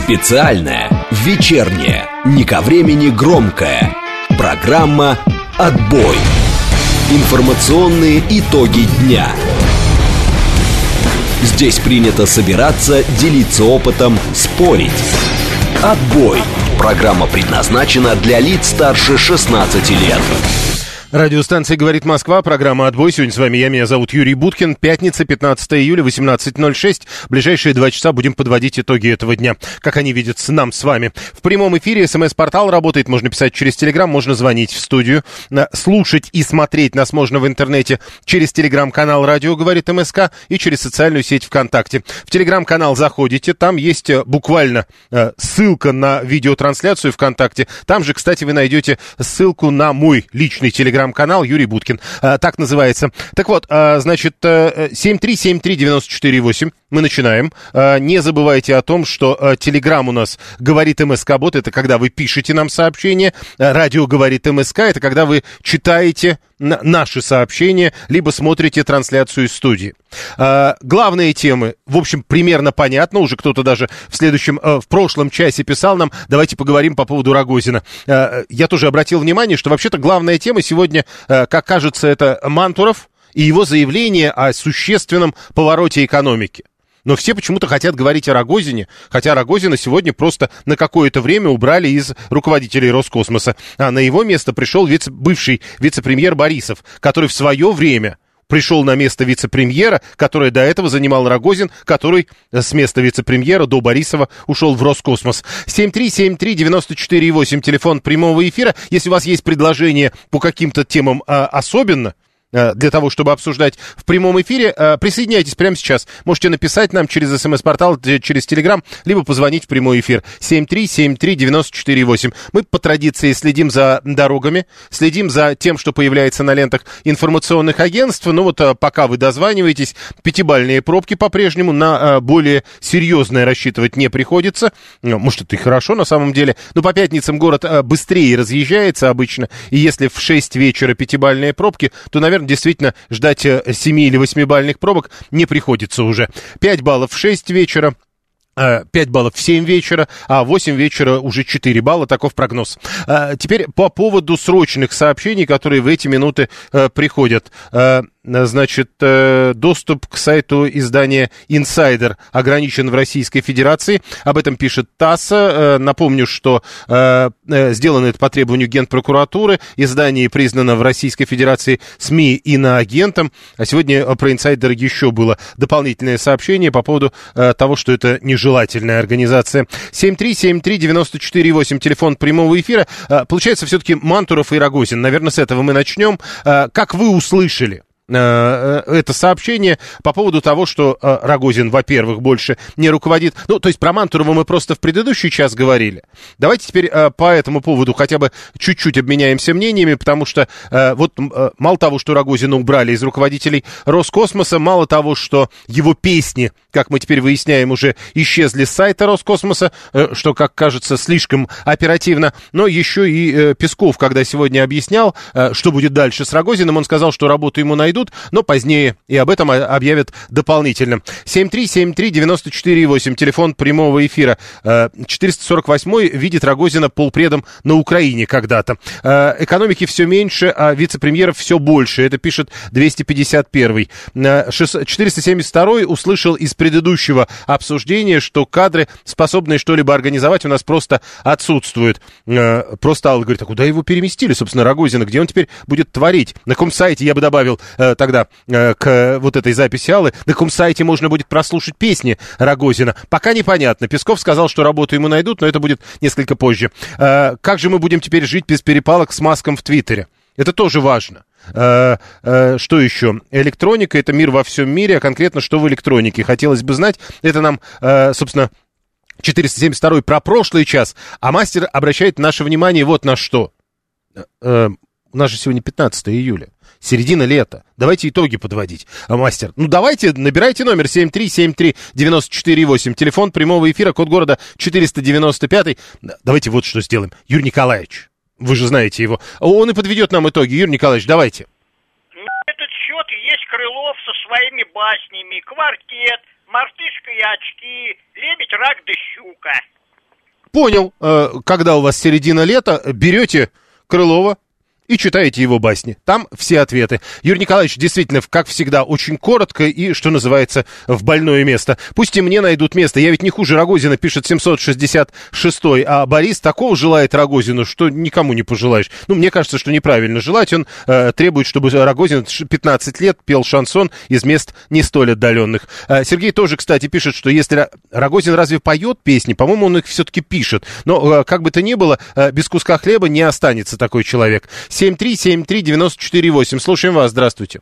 Специальная, вечерняя, не ко времени громкая программа «Отбой». Информационные итоги дня. Здесь принято собираться, делиться опытом, спорить. «Отбой». Программа предназначена для лиц старше 16 лет. Радиостанция «Говорит Москва», программа «Отбой». Сегодня с вами меня зовут Юрий Буткин. Пятница, 15 июля, 18:06. В ближайшие 2 часа будем подводить итоги этого дня, как они видятся нам с вами. В прямом эфире СМС-портал работает, можно писать через Телеграм, можно звонить в студию. Слушать и смотреть нас можно в интернете через Телеграм-канал «Радио говорит МСК» и через социальную сеть ВКонтакте. В Телеграм-канал заходите, там есть буквально ссылка на видеотрансляцию ВКонтакте. Там же, кстати, вы найдете ссылку на мой личный Телеграм-канал Юрий Буткин, так называется. Так вот, значит, 7373948, мы начинаем. Не забывайте о том, что Телеграм у нас говорит МСК-бот, это когда вы пишете нам сообщения, радио говорит МСК, это когда вы читаете наши сообщения, либо смотрите трансляцию из студии. Главные темы, в общем, примерно понятно. Уже кто-то даже в прошлом часе писал нам, давайте поговорим по поводу Рогозина. Я тоже обратил внимание, что вообще-то главная тема сегодня, как кажется, это Мантуров и его заявление о существенном повороте экономики. Но все почему-то хотят говорить о Рогозине, хотя Рогозина сегодня просто на какое-то время убрали из руководителей Роскосмоса. А на его место пришел бывший вице-премьер Борисов, который в свое время пришел на место вице-премьера, которое до этого занимал Рогозин, который с места вице-премьера до Борисова ушел в Роскосмос. 7373948, телефон прямого эфира. Если у вас есть предложения по каким-то темам особенно, для того, чтобы обсуждать в прямом эфире, присоединяйтесь прямо сейчас. Можете написать нам через СМС-портал, через Телеграм, либо позвонить в прямой эфир. 7373948. Мы по традиции следим за дорогами, следим за тем, что появляется на лентах информационных агентств. Ну вот пока вы дозваниваетесь, 5-бальные пробки по-прежнему, на более серьезное рассчитывать не приходится. Может, это и хорошо на самом деле. Но по пятницам город быстрее разъезжается обычно. И если в 6 вечера 5-бальные пробки, то, наверное, действительно ждать 7 или 8-бальных пробок не приходится уже. 5 баллов в 6 вечера. 5 баллов в 7 вечера, а в 8 вечера уже 4 балла, таков прогноз. Теперь по поводу срочных сообщений, которые в эти минуты приходят. Значит, доступ к сайту издания «Инсайдер» ограничен в Российской Федерации. Об этом пишет ТАСС. Напомню, что сделано это по требованию Генпрокуратуры. Издание признано в Российской Федерации СМИ иноагентом. А сегодня про «Инсайдер» еще было дополнительное сообщение по поводу того, что это нежелательная организация. 7373948, телефон прямого эфира. Получается, все-таки Мантуров и Рогозин. Наверное, с этого мы начнем. Как вы услышали это сообщение по поводу того, что Рогозин, во-первых, больше не руководит. Ну, то есть про Мантурова мы просто в предыдущий час говорили. Давайте теперь по этому поводу хотя бы чуть-чуть обменяемся мнениями, потому что вот мало того, что Рогозина убрали из руководителей Роскосмоса, мало того, что его песни, как мы теперь выясняем, уже исчезли с сайта Роскосмоса, что, как кажется, слишком оперативно, но еще и Песков, когда сегодня объяснял, что будет дальше с Рогозиным, он сказал, что работу ему найдут, но позднее, и об этом объявят дополнительно. 7373948, телефон прямого эфира. 448-й видит Рогозина полпредом на Украине когда-то. Экономики все меньше, а вице-премьеров все больше. Это пишет 251-й. 472-й услышал из предыдущего обсуждения, что кадры, способные что-либо организовать, у нас просто отсутствуют. Просто Алла говорит, а куда его переместили, собственно, Рогозина? Где он теперь будет творить? На каком сайте, я бы добавил, тогда к вот этой записи Аллы, на каком сайте можно будет прослушать песни Рогозина? Пока непонятно. Песков сказал, что работу ему найдут, но это будет несколько позже. Как же мы будем теперь жить без перепалок с Маском в Твиттере? Это тоже важно. Что еще? Электроника — это мир во всем мире, а конкретно что в электронике? Хотелось бы знать. Это нам, собственно, 472-й про прошлый час, а мастер обращает наше внимание вот на что. У нас же сегодня 15 июля. Середина лета. Давайте итоги подводить. Мастер, ну давайте, набирайте номер 7373948. Телефон прямого эфира, код города 495. Давайте вот что сделаем. Юрий Николаевич, вы же знаете его. Он и подведет нам итоги. Юрий Николаевич, давайте. На этот счет есть Крылов со своими баснями. Квартет, мартышка и очки, лебедь, рак да щука. Понял, когда у вас середина лета, берете Крылова и читаете его басни. Там все ответы. Юрий Николаевич, действительно, как всегда, очень коротко и, что называется, в больное место. Пусть и мне найдут место. Я ведь не хуже Рогозина, пишет 766-й. А Борис такого желает Рогозину, что никому не пожелаешь. Ну, мне кажется, что неправильно желать. Он требует, чтобы Рогозин 15 лет пел шансон из мест не столь отдаленных. Сергей тоже, кстати, пишет, что если Рогозин разве поет песни, по-моему, он их все-таки пишет. Но, как бы то ни было, без куска хлеба не останется такой человек. 7373948. Слушаем вас. Здравствуйте.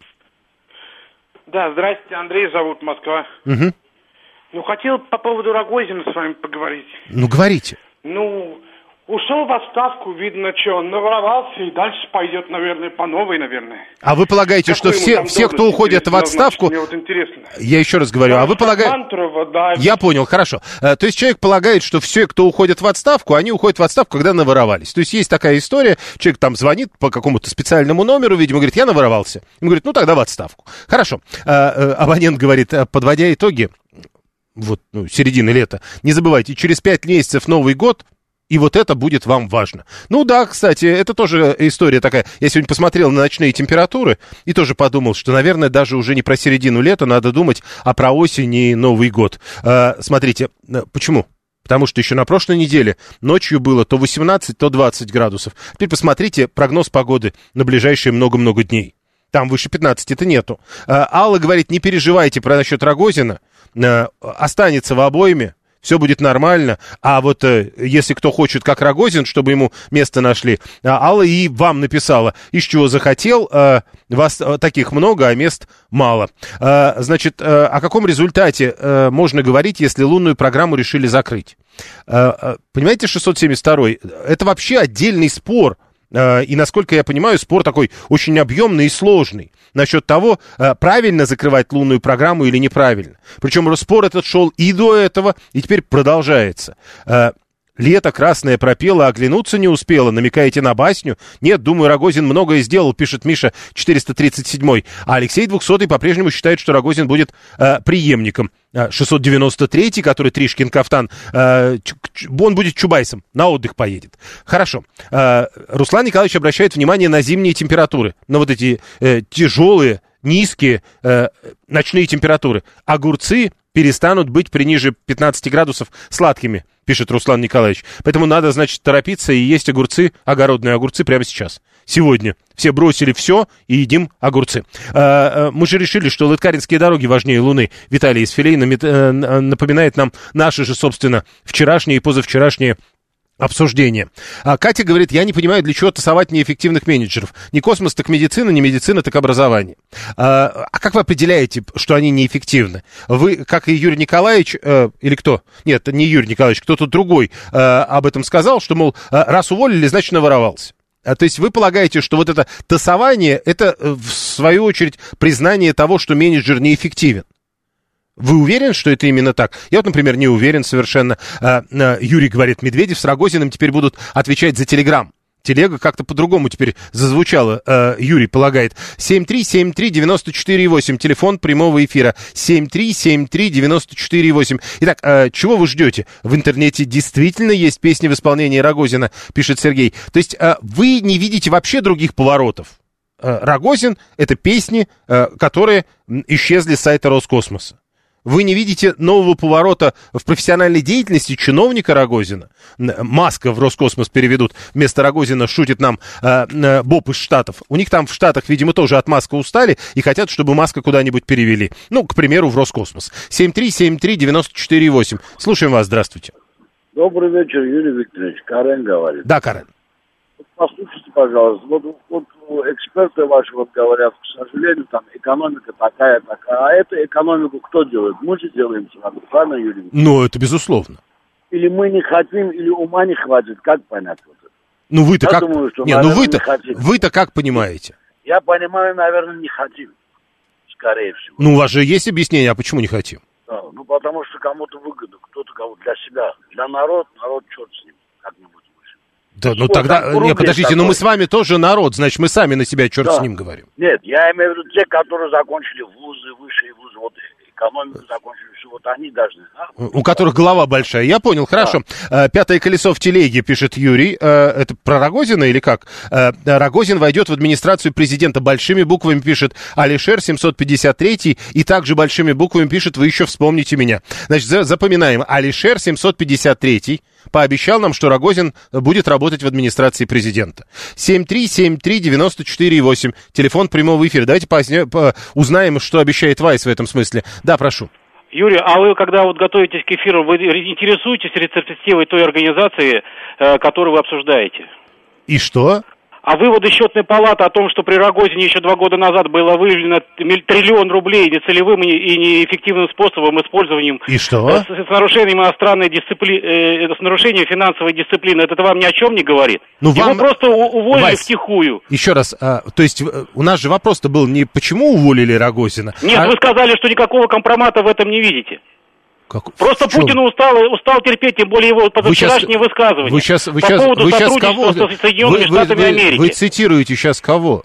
Да, здрасте. Андрей зовут, Москва. Угу. Ну, хотел по поводу Рогозина с вами поговорить. Ну, говорите. Ну, ушел в отставку, видно, что он наворовался, и дальше пойдет, наверное, по новой, наверное. А вы полагаете, что все, кто уходят в отставку... Мне вот интересно. Я еще раз говорю, а вы полагаете... Да. Я понял, хорошо. То есть человек полагает, что все, кто уходят в отставку, они уходят в отставку, когда наворовались. То есть есть такая история, человек там звонит по какому-то специальному номеру, видимо, говорит, я наворовался. Ему говорит, ну тогда в отставку. Хорошо. Абонент говорит, подводя итоги, вот, середины лета, не забывайте, через 5 месяцев Новый год, и вот это будет вам важно. Ну да, кстати, это тоже история такая. Я сегодня посмотрел на ночные температуры и тоже подумал, что, наверное, даже уже не про середину лета надо думать, а про осень и Новый год. Смотрите, почему? Потому что еще на прошлой неделе ночью было то 18, то 20 градусов. Теперь посмотрите прогноз погоды на ближайшие много-много дней. Там выше 15-то нету. Алла говорит, не переживайте про насчет Рогозина. Останется в обойме. Все будет нормально, а вот если кто хочет, как Рогозин, чтобы ему место нашли, Алла и вам написала, из чего захотел, вас таких много, а мест мало. Значит, о каком результате можно говорить, если лунную программу решили закрыть? Понимаете, 672-й, это вообще отдельный спор. И, насколько я понимаю, спор такой очень объемный и сложный насчет того, правильно закрывать лунную программу или неправильно. Причем спор этот шел и до этого, и теперь продолжается. Лето красное пропело, оглянуться не успела. Намекаете на басню? Нет, думаю, Рогозин многое сделал, пишет Миша 437-й. А Алексей 200-й по-прежнему считает, что Рогозин будет преемником. 693-й, который Тришкин кафтан, он будет Чубайсом, на отдых поедет. Хорошо. Руслан Николаевич обращает внимание на зимние температуры, на вот эти тяжелые, низкие ночные температуры. Огурцы перестанут быть при ниже 15 градусов сладкими, пишет Руслан Николаевич. Поэтому надо, значит, торопиться и есть огурцы, огородные огурцы прямо сейчас. Сегодня. Все бросили все и едим огурцы. Мы же решили, что лыткаринские дороги важнее Луны. Виталий из Филей напоминает нам наши же, собственно, вчерашние и позавчерашние обсуждение. Катя говорит, я не понимаю, для чего тасовать неэффективных менеджеров. Не космос, так медицина, не медицина, так образование. А как вы определяете, что они неэффективны? Вы, как и Юрий Николаевич, или кто? Нет, не Юрий Николаевич, кто-то другой об этом сказал, что, мол, раз уволили, значит, наворовался. То есть вы полагаете, что вот это тасование, это, в свою очередь, признание того, что менеджер неэффективен? Вы уверены, что это именно так? Я вот, например, не уверен совершенно. Юрий говорит, Медведев с Рогозиным теперь будут отвечать за Телеграм. Телега как-то по-другому теперь зазвучала, Юрий полагает. 7373948, телефон прямого эфира. 7373948. Итак, чего вы ждете? В интернете действительно есть песни в исполнении Рогозина, пишет Сергей. То есть вы не видите вообще других поворотов? Рогозин — это песни, которые исчезли с сайта Роскосмоса. Вы не видите нового поворота в профессиональной деятельности чиновника Рогозина? Маска в Роскосмос переведут. Вместо Рогозина шутит нам Боб из Штатов. У них там в Штатах, видимо, тоже от Маска устали и хотят, чтобы Маска куда-нибудь перевели. Ну, к примеру, в Роскосмос. 7373948. Слушаем вас, здравствуйте. Добрый вечер, Юрий Викторович. Карен говорит. Да, Карен. Послушайте, пожалуйста, вот эксперты ваши вот говорят, к сожалению, там экономика такая. А эту экономику кто делает? Мы же делаем с вами, правильно, Юрий Викторович? Ну, это безусловно. Или мы не хотим, или ума не хватит, как понять вот это? Ну, вы-то Я как... думаю, что, не, наверное, ну вы-то, не хотим. вы-то как понимаете? Я понимаю, наверное, не хотим, скорее всего. Ну, у вас же есть объяснение, а почему не хотим? Да, ну, потому что кому-то выгодно, кто-то кому-то для себя. Для народа, народ черт с ним, как-нибудь. Да, ну тогда, нет, подождите, но мы с вами тоже народ, значит, мы сами на себя черт с ним говорим. Нет, я имею в виду те, которые закончили вузы, высшие вузы, вот экономику закончили, что вот они должны. У которых голова большая. Я понял, хорошо. Да. Пятое колесо в телеге, пишет Юрий. Это про Рогозина или как? Рогозин войдет в администрацию президента. Большими буквами пишет Алишер 753. И также большими буквами пишет: вы еще вспомните меня. Значит, запоминаем. Алишер 753 пообещал нам, что Рогозин будет работать в администрации президента. 7373948. Телефон прямого эфира. Давайте узнаем, что обещает Вайс в этом смысле. Да, прошу. Юрий, а вы, когда вот готовитесь к эфиру, вы интересуетесь перспективой той организации, которую вы обсуждаете? И что? А выводы счетной палаты о том, что при Рогозине еще 2 года назад было выявлено 1 триллион рублей нецелевым и неэффективным способом использованием. И что? С нарушением иностранной дисциплины, с нарушением финансовой дисциплины, это вам ни о чем не говорит? Его просто уволили Вась, втихую. Еще раз, то есть у нас же вопрос-то был не почему уволили Рогозина? Нет, вы сказали, что никакого компромата в этом не видите. Просто Путин устал терпеть, тем более его позавчерашнее высказывание по поводу сотрудничества с Соединенными Штатами Америки. Вы цитируете сейчас кого?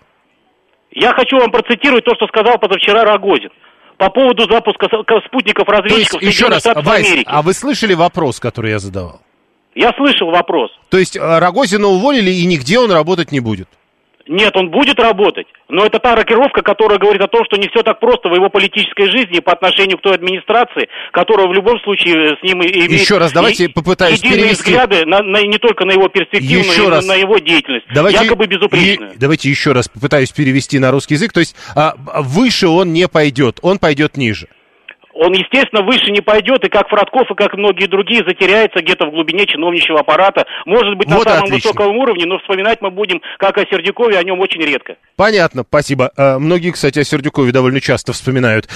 Я хочу вам процитировать то, что сказал позавчера Рогозин по поводу запуска спутников-разведчиков Соединенных Штатов Америки. А вы слышали вопрос, который я задавал? Я слышал вопрос. То есть Рогозина уволили, и нигде он работать не будет? Нет, он будет работать, но это та рокировка, которая говорит о том, что не все так просто в его политической жизни по отношению к той администрации, которая в любом случае с ним имеет... Еще раз, давайте попытаюсь перевести... взгляды не только на его перспективу, но и на его деятельность, якобы безупречную. Давайте еще раз попытаюсь перевести на русский язык, то есть выше он не пойдет, он пойдет ниже. Он, естественно, выше не пойдет, и как Фродков, и как многие другие, затеряется где-то в глубине чиновничьего аппарата. Может быть, на самом высоком уровне, но вспоминать мы будем, как о Сердюкове, о нем очень редко. Понятно, спасибо. Многие, кстати, о Сердюкове довольно часто вспоминают.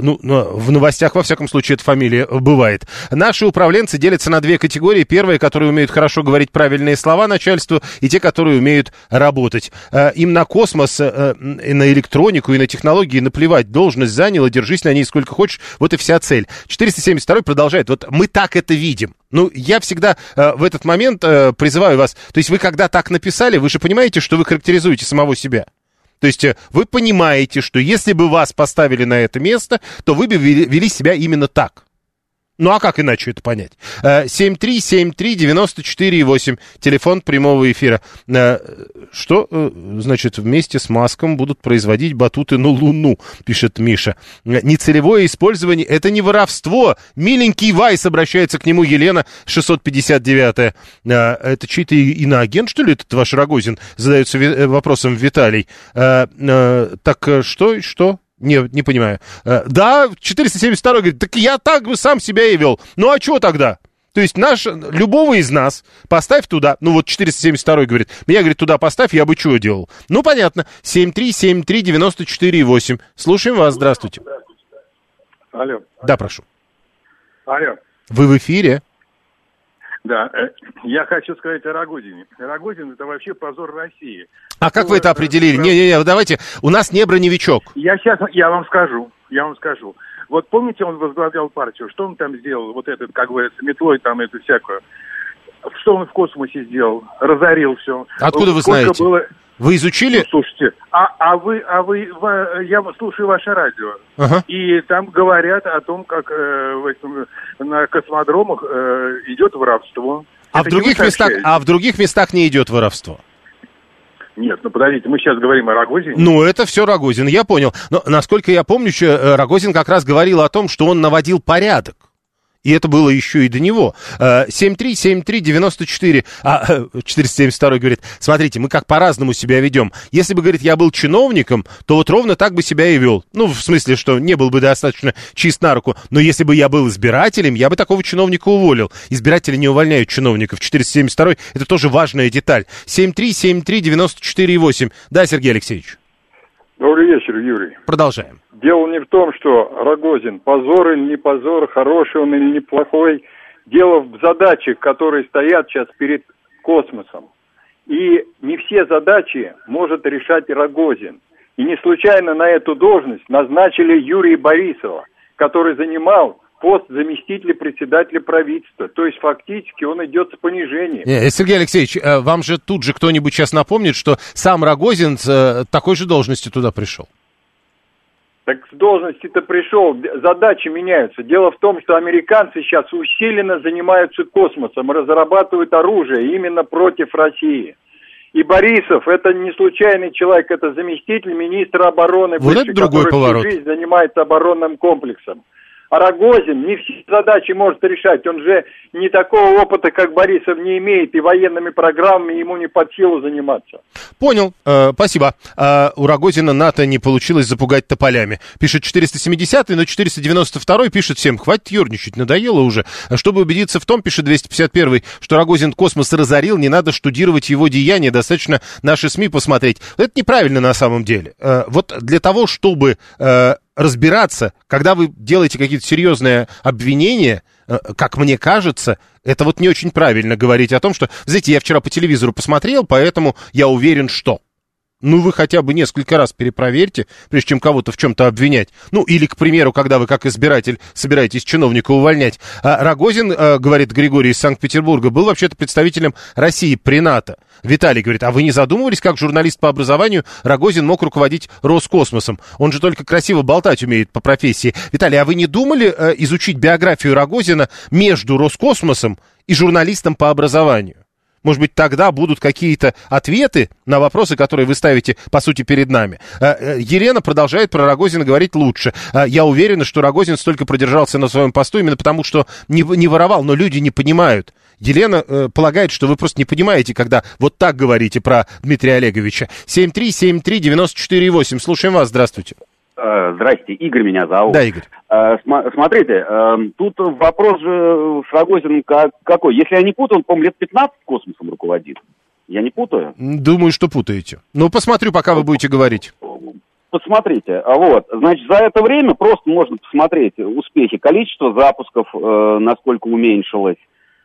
В новостях, во всяком случае, эта фамилия бывает. Наши управленцы делятся на 2 категории. Первые, которые умеют хорошо говорить правильные слова начальству, и те, которые умеют работать. Им на космос, и на электронику, и на технологии наплевать. Должность заняла, держись на ней сколько хочешь. Вот и вся цель. 472 продолжает. Вот мы так это видим. Я всегда в этот момент призываю вас. То есть вы когда так написали, вы же понимаете, что вы характеризуете самого себя. То есть вы понимаете, что если бы вас поставили на это место, то вы бы вели себя именно так. А как иначе это понять? 7373948, телефон прямого эфира. Что, значит, вместе с Маском будут производить батуты на Луну, пишет Миша. Нецелевое использование — это не воровство. Миленький Вайс, обращается к нему Елена, 659-я. Это чей-то иноагент, что ли, этот ваш Рогозин? Задается вопросом Виталий. Так что? Не понимаю. Да, 472 говорит, так я так бы сам себя и вел. А что тогда? То есть любого из нас поставь туда. 472 говорит, меня, говорит, туда поставь, я бы чего делал? Понятно. 7373948. Слушаем вас, здравствуйте. Алло. Да, прошу. Алло. Вы в эфире? Да, я хочу сказать о Рогозине. Рогозин — это вообще позор России. А как вы это определили? Не, давайте, у нас не броневичок. Я вам скажу. Вот помните, он возглавлял партию, что он там сделал, вот этот, как говорится, метлой там эту всякую. Что он в космосе сделал? Разорил все. Откуда вы знаете? Вы изучили? Слушайте, я слушаю ваше радио, и там говорят о том, как на космодромах идет воровство. А в других местах не идет воровство? Нет, подождите, мы сейчас говорим о Рогозине. Это все Рогозин, я понял. Но, насколько я помню, Рогозин как раз говорил о том, что он наводил порядок. И это было еще и до него. 7373948. 472 говорит, смотрите, мы как по-разному себя ведем. Если бы, говорит, я был чиновником, то вот ровно так бы себя и вел. В смысле, что не был бы достаточно чист на руку. Но если бы я был избирателем, я бы такого чиновника уволил. Избиратели не увольняют чиновников. 472 это тоже важная деталь. 7373948. Да, Сергей Алексеевич. Добрый вечер, Юрий. Продолжаем. Дело не в том, что Рогозин позор или не позор, хороший он или неплохой. Дело в задачах, которые стоят сейчас перед космосом. И не все задачи может решать Рогозин. И не случайно на эту должность назначили Юрия Борисова, который занимал пост заместителя председателя правительства. То есть фактически он идет с понижением. Сергей Алексеевич, вам же тут же кто-нибудь сейчас напомнит, что сам Рогозин с такой же должности туда пришел. Так с должности-то пришел, задачи меняются. Дело в том, что американцы сейчас усиленно занимаются космосом, разрабатывают оружие именно против России. И Борисов, это не случайный человек, это заместитель министра обороны, вот бывший, который всю жизнь занимается оборонным комплексом. А Рогозин не все задачи может решать. Он же не такого опыта, как Борисов, не имеет, и военными программами ему не под силу заниматься. Понял, спасибо. У Рогозина НАТО не получилось запугать тополями. Пишет 470-й, но 492-й пишет всем: хватит ерничать, надоело уже. Чтобы убедиться в том, пишет 251-й, что Рогозин космос разорил, не надо штудировать его деяния, достаточно наши СМИ посмотреть. Это неправильно на самом деле. Вот для того, чтобы разбираться, когда вы делаете какие-то серьезные обвинения, как мне кажется, это вот не очень правильно говорить о том, что, знаете, я вчера по телевизору посмотрел, поэтому я уверен, что... Ну, вы хотя бы несколько раз перепроверьте, прежде чем кого-то в чем-то обвинять. Ну, или, к примеру, когда вы как избиратель собираетесь чиновника увольнять. Рогозин, говорит Григорий из Санкт-Петербурга, был вообще-то представителем России при НАТО. Виталий говорит: а вы не задумывались, как журналист по образованию Рогозин мог руководить Роскосмосом? Он же только красиво болтать умеет по профессии. Виталий, а вы не думали изучить биографию Рогозина между Роскосмосом и журналистом по образованию? Может быть, тогда будут какие-то ответы на вопросы, которые вы ставите, по сути, перед нами. Елена продолжает про Рогозина говорить лучше. Я уверена, что Рогозин столько продержался на своем посту именно потому, что не воровал, но люди не понимают. Елена полагает, что вы просто не понимаете, когда вот так говорите про Дмитрия Олеговича. 7373948. Слушаем вас, здравствуйте. Здрасте, Игорь меня зовут. Да, Игорь. Смотрите, тут вопрос же с Рогозиным какой. Если я не путаю, он, по-моему, лет 15 космосом руководит. Я не путаю? Думаю, что путаете. Ну, посмотрю, пока вы будете говорить. Посмотрите, вот, значит, за это время просто можно посмотреть успехи, количество запусков, насколько уменьшилось.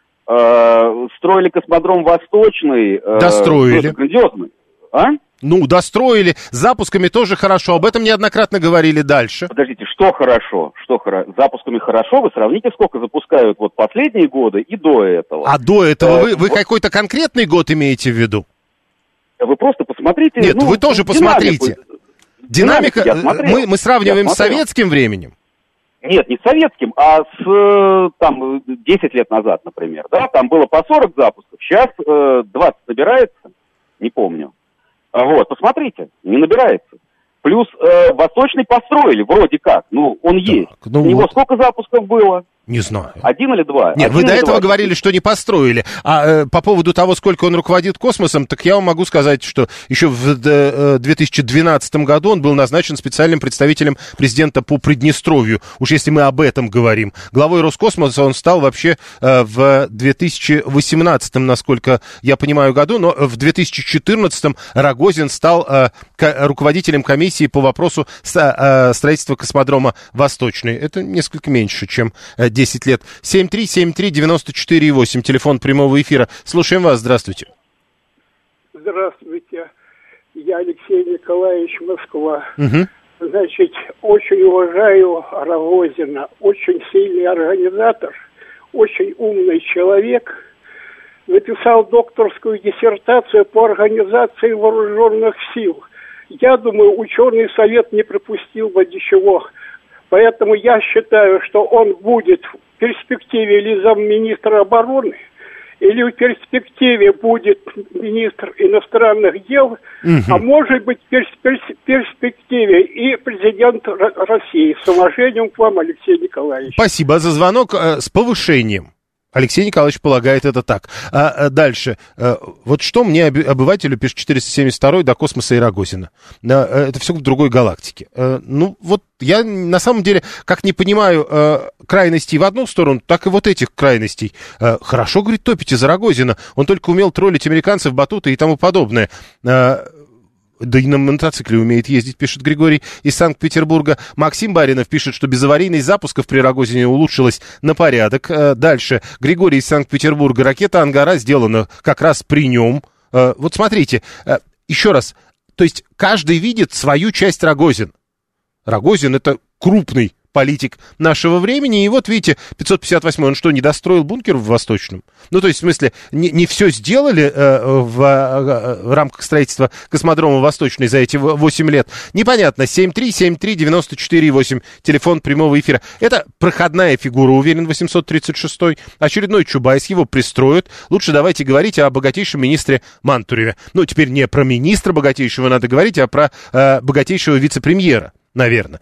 Строили космодром Восточный. Достроили. Грандиозный. А? Ну, достроили. С запусками тоже хорошо. Об этом неоднократно говорили дальше. Подождите, что хорошо? Запусками хорошо? Вы сравните, сколько запускают вот последние годы и до этого. А до этого вы какой-то конкретный год имеете в виду? Вы просто посмотрите. Нет, вы тоже посмотрите. Динамика мы сравниваем с советским временем. Нет, не с советским, а с там 10 лет назад, например. Да? Там было по 40 запусков, сейчас 20 набирается, не помню. Вот, посмотрите, не набирается. Плюс Восточный построили, вроде как, ну, он так, есть. У него вот сколько запусков было? Не знаю. 1 или 2? Нет, вы до этого говорили, что не построили. А по поводу того, сколько он руководит космосом, так я вам могу сказать, что еще в 2012 году он был назначен специальным представителем президента по Приднестровью. Уж если мы об этом говорим. Главой Роскосмоса он стал вообще в 2018, насколько я понимаю, году, но в 2014 Рогозин стал руководителем комиссии по вопросу строительства космодрома «Восточный». Это несколько меньше, чем 10 лет. 7373948, телефон прямого эфира. Слушаем вас, здравствуйте. Здравствуйте, я Алексей Николаевич, Москва. Угу. Значит, очень уважаю Рогозина, очень сильный организатор, очень умный человек. Написал докторскую диссертацию по организации вооруженных сил. Я думаю, ученый совет не пропустил бы ничего. Поэтому я считаю, что он будет в перспективе или замминистра обороны, или в перспективе будет министр иностранных дел, а может быть в перспективе и президент России. С уважением к вам, Алексей Николаевич. Спасибо за звонок с повышением. Алексей Николаевич полагает это так. Дальше. Вот что мне, обывателю, пишет 472-й, до космоса и Рогозина. Это все в другой галактике. Ну, вот я на самом деле, как не понимаю крайностей в одну сторону, так и вот этих крайностей. Хорошо, говорит, топите за Рогозина. Он только умел троллить американцев, батуты и тому подобное. Да и на мотоцикле умеет ездить, пишет Григорий из Санкт-Петербурга. Максим Баринов пишет, что безаварийность запусков при Рогозине улучшилась на порядок. Дальше. Григорий из Санкт-Петербурга. Ракета «Ангара» сделана как раз при нем. Вот смотрите, еще раз. То есть каждый видит свою часть Рогозин. Рогозин — это крупный политик нашего времени. И вот, видите, 558-й, он что, не достроил бункер в Восточном? Ну, то есть, в смысле, не все сделали в рамках строительства космодрома Восточный за эти 8 лет? Непонятно. 7373948, телефон прямого эфира. Это проходная фигура, уверен, 836-й. Очередной Чубайс, его пристроят. Лучше давайте говорить о богатейшем министре Мантуреве. Ну, теперь не про министра богатейшего надо говорить, а про богатейшего вице-премьера. Наверное.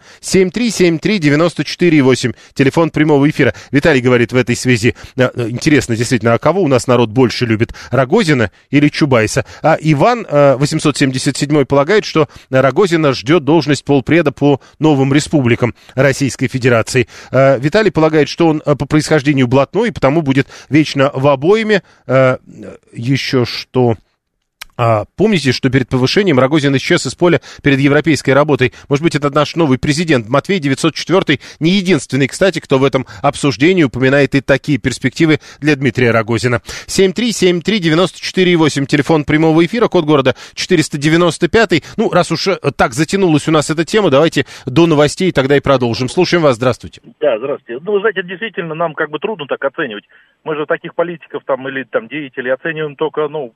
7373948, телефон прямого эфира. Виталий говорит в этой связи, интересно, действительно, а кого у нас народ больше любит, Рогозина или Чубайса? А Иван, 877, полагает, что Рогозина ждет должность полпреда по новым республикам Российской Федерации. Виталий полагает, что он по происхождению блатной, и потому будет вечно в обойме. Еще что... помните, что перед повышением Рогозин исчез из поля перед европейской работой? Может быть, это наш новый президент. Матвей 904 не единственный, кстати, кто в этом обсуждении упоминает и такие перспективы для Дмитрия Рогозина. 7373948, телефон прямого эфира, код города 495. Ну, раз уж так затянулась у нас эта тема, давайте до новостей тогда и продолжим. Слушаем вас, здравствуйте. Да, здравствуйте. Ну, вы знаете, действительно, нам как бы трудно так оценивать. Мы же таких политиков там или там деятелей оцениваем только, ну,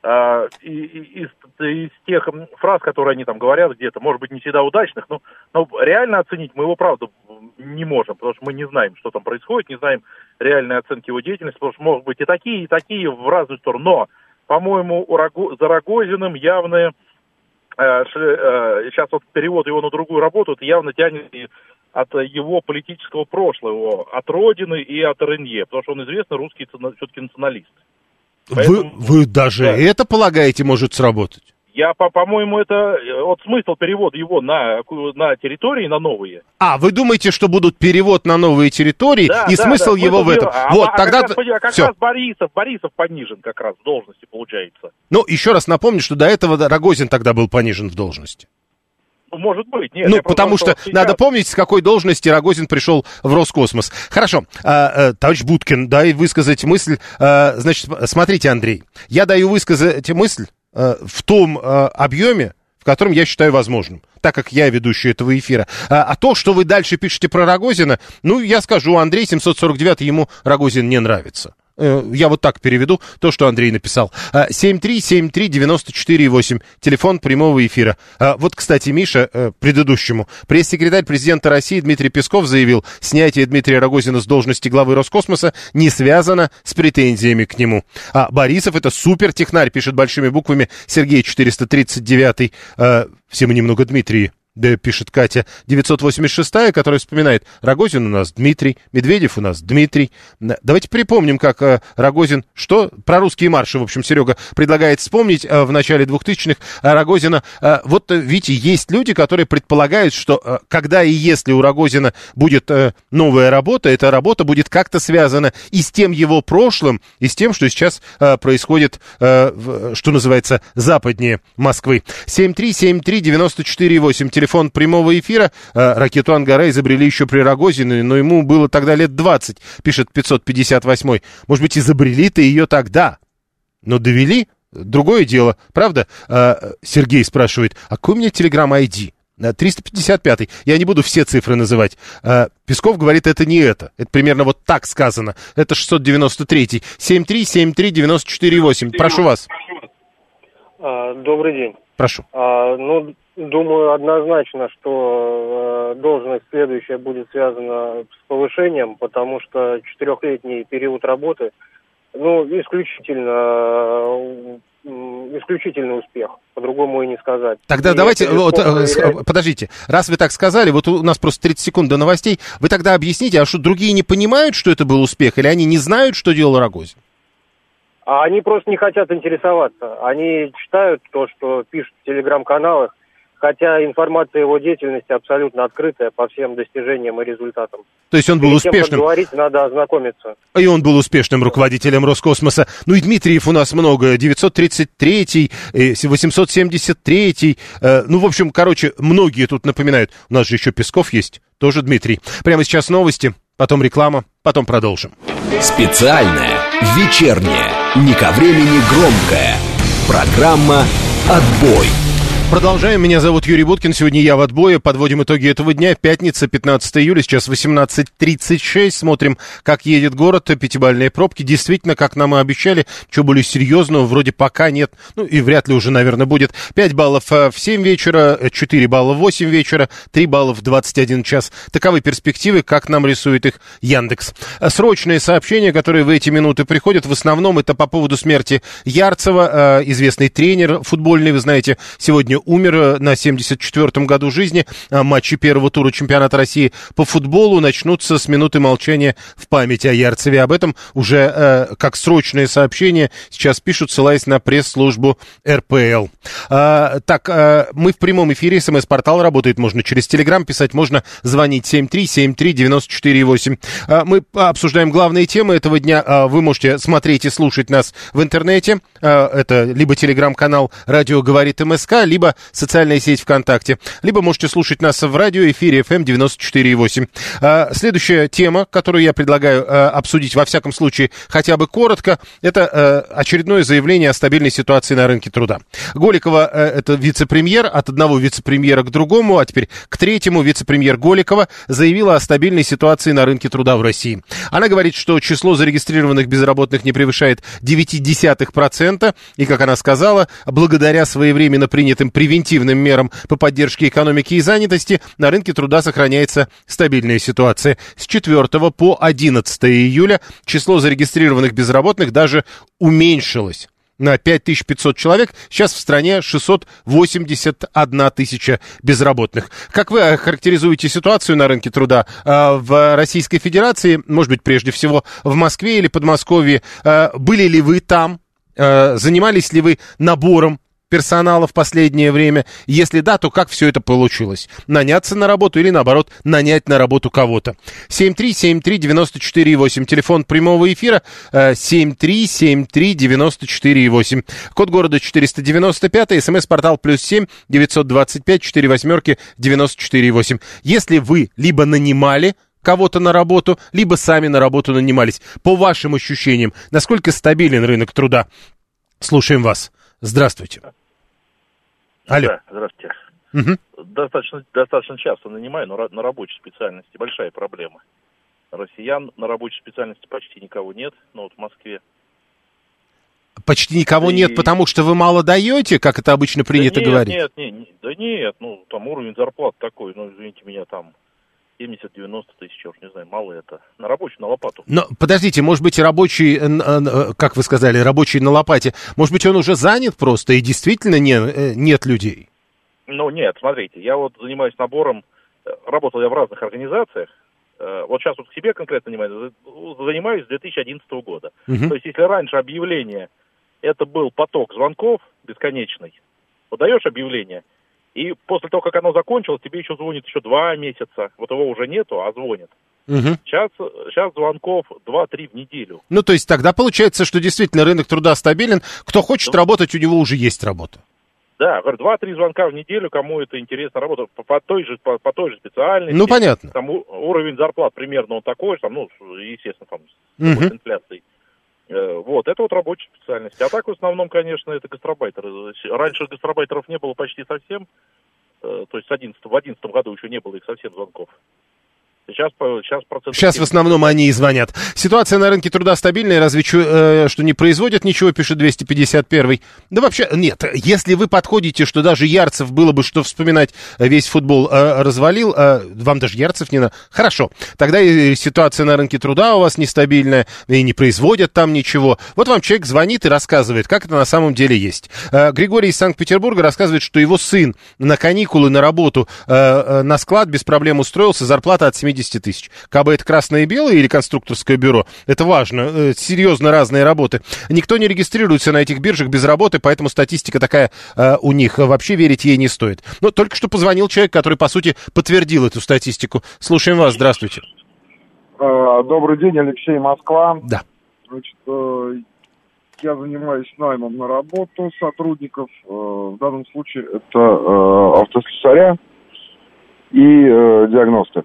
из тех фраз, которые они там говорят где-то, может быть, не всегда удачных, но реально оценить мы его, правда, не можем, потому что мы не знаем, что там происходит, не знаем реальной оценки его деятельности, потому что могут быть и такие в разные стороны. Но, по-моему, за Рогозиным явно, сейчас вот перевод его на другую работу, это явно тянет от его политического прошлого, от Родины и от РНЕ, потому что он известный русский все-таки националист. Поэтому, вы даже это полагаете может сработать? По-моему, это вот смысл перевода его на территории, на новые. Вы думаете, что будут перевод на новые территории, и смысл его в этом? Тогда... Как раз Борисов понижен как раз в должности, получается. Ну, еще раз напомню, что до этого Рогозин тогда был понижен в должности. Может быть, нет. Потому что сейчас... надо помнить, с какой должности Рогозин пришел в Роскосмос. Хорошо, товарищ Будкин, дай высказать мысль. Значит, смотрите, Андрей, я даю высказать мысль в том объеме, в котором я считаю возможным, так как я ведущий этого эфира. А то, что вы дальше пишете про Рогозина, ну, я скажу, Андрей 749, ему Рогозин не нравится. Я вот так переведу то, что Андрей написал. 7373948, телефон прямого эфира. Вот, кстати, Миша, предыдущему. Пресс-секретарь президента России Дмитрий Песков заявил, снятие Дмитрия Рогозина с должности главы Роскосмоса не связано с претензиями к нему. Борисов — это супертехнарь, пишет большими буквами Сергей 439. Все мы немного Дмитрий. Да, пишет Катя 986, которая вспоминает, Рогозин у нас Дмитрий, Медведев у нас Дмитрий. Давайте припомним, как Рогозин, что про русские марши, в общем, Серега предлагает вспомнить в начале 2000-х Рогозина. Вот, видите, есть люди, которые предполагают, что когда и если у Рогозина будет новая работа, эта работа будет как-то связана и с тем его прошлым, и с тем, что сейчас происходит, что называется, западнее Москвы. 7373948, телефон прямого эфира. Ракету «Ангара» изобрели еще при Рогозине, но ему было тогда лет 20, пишет 558. Может быть, изобрели-то ее тогда, но довели? Другое дело, правда? Сергей спрашивает, а какой у меня Telegram-ID? 355. Я не буду все цифры называть. Песков говорит, это не это. Это примерно вот так сказано. Это 693. 7373948. Прошу вас. Добрый день. Прошу. Думаю, однозначно, что должность следующая будет связана с повышением, потому что 4-летний период работы, исключительный успех, по-другому и не сказать. Тогда давайте, подождите, раз вы так сказали, вот у нас просто 30 секунд до новостей, вы тогда объясните, а что, другие не понимают, что это был успех, или они не знают, что делал Рогозин? А они просто не хотят интересоваться. Они читают то, что пишут в телеграм-каналах, хотя информация о его деятельности абсолютно открытая по всем достижениям и результатам. То есть он был успешным... Говорить, надо ознакомиться. И он был успешным руководителем Роскосмоса. Ну и Дмитриев у нас много. 933-й, 873-й. В общем, многие тут напоминают. У нас же еще Песков есть, тоже Дмитрий. Прямо сейчас новости, потом реклама, потом продолжим. Специальная, вечерняя, не ко времени громкая. Программа «Отбой». Продолжаем. Меня зовут Юрий Буткин. Сегодня я в отбое. Подводим итоги этого дня. Пятница, 15 июля. Сейчас 18:36. Смотрим, как едет город. Пятибалльные пробки. Действительно, как нам и обещали, чего более серьезного вроде пока нет. Ну и вряд ли уже, наверное, будет. 5 баллов в 7 вечера, 4 балла в 8 вечера, 3 балла в 21 час. Таковы перспективы, как нам рисует их Яндекс. Срочные сообщения, которые в эти минуты приходят, в основном это по поводу смерти Ярцева. Известный тренер футбольный, вы знаете, сегодня умер на 74-м году жизни. Матчи первого тура чемпионата России по футболу начнутся с минуты молчания в память о Ярцеве. Об этом уже как срочное сообщение сейчас пишут, ссылаясь на пресс-службу РПЛ. Мы в прямом эфире. СМС-портал работает. Можно через Телеграм писать, можно звонить 7373948. Мы обсуждаем главные темы этого дня. Вы можете смотреть и слушать нас в интернете. Это либо Телеграм-канал «Радио говорит МСК», либо социальная сеть ВКонтакте. Либо можете слушать нас в радиоэфире FM 94.8. Следующая тема, которую я предлагаю обсудить, во всяком случае, хотя бы коротко, это очередное заявление о стабильной ситуации на рынке труда. Голикова, это вице-премьер, от одного вице-премьера к другому, а теперь к третьему, вице-премьер Голикова заявила о стабильной ситуации на рынке труда в России. Она говорит, что число зарегистрированных безработных не превышает 0,9%, и, как она сказала, благодаря своевременно принятым превентивным мерам по поддержке экономики и занятости на рынке труда сохраняется стабильная ситуация. С 4 по 11 июля число зарегистрированных безработных даже уменьшилось на 5500 человек. Сейчас в стране 681 тысяча безработных. Как вы характеризуете ситуацию на рынке труда в Российской Федерации, может быть, прежде всего в Москве или Подмосковье? Были ли вы там? Занимались ли вы набором персонала в последнее время? Если да, то как все это получилось? Наняться на работу или, наоборот, нанять на работу кого-то? 7373948, телефон прямого эфира 7373948. Код города 495, смс-портал +7 925 48 94,8. Если вы либо нанимали кого-то на работу, либо сами на работу нанимались, по вашим ощущениям, насколько стабилен рынок труда? Слушаем вас. Здравствуйте. Алло. Да, здравствуйте. Угу. Достаточно часто нанимаю, но на рабочей специальности большая проблема. Россиян на рабочей специальности почти никого нет, но вот в Москве. Почти никого нет, потому что вы мало даете, как это обычно принято говорить? Нет, ну там уровень зарплат такой, ну извините меня, там 70-90 тысяч, я уж не знаю, мало это. На рабочий, на лопату. Но, подождите, может быть, рабочий, как вы сказали, рабочий на лопате, может быть, он уже занят просто, и действительно нет людей? Ну, нет, смотрите, я вот занимаюсь набором, работал я в разных организациях, вот сейчас вот к себе конкретно занимаюсь с 2011 года. Угу. То есть, если раньше объявление, это был поток звонков бесконечный, вот даешь объявление, и после того, как оно закончилось, тебе еще звонит еще 2 месяца. Вот его уже нету, а звонит. Угу. Сейчас звонков 2-3 в неделю. Ну, то есть тогда получается, что действительно рынок труда стабилен. Кто хочет работать, у него уже есть работа. Да, 2-3 звонка в неделю, кому это интересно работать. По той же специальности. Ну, понятно. Там уровень зарплат примерно он такой же, там, ну, естественно, там, с инфляцией. Вот, это вот рабочая специальность. А так, в основном, конечно, это гастарбайтеры. Раньше гастарбайтеров не было почти совсем. То есть в 2011 году еще не было их совсем звонков. Сейчас в основном они и звонят. Ситуация на рынке труда стабильная, разве что не производят ничего, пишет 251-й. Да вообще, нет, если вы подходите, что даже Ярцев было бы что вспоминать, весь футбол развалил, вам даже Ярцев не надо. Хорошо, тогда и ситуация на рынке труда у вас нестабильная, и не производят там ничего. Вот вам человек звонит и рассказывает, как это на самом деле есть. Григорий из Санкт-Петербурга рассказывает, что его сын на каникулы, на работу, на склад без проблем устроился, зарплата от 70 тысяч. Кабы это красное и белое или конструкторское бюро, это важно, серьезно разные работы. Никто не регистрируется на этих биржах без работы, поэтому статистика такая у них, вообще верить ей не стоит. Но только что позвонил человек, который, по сути, подтвердил эту статистику. Слушаем вас, здравствуйте. Добрый день, Алексей, Москва. Да. Значит, я занимаюсь наймом на работу сотрудников, в данном случае это автослесаря и диагносты.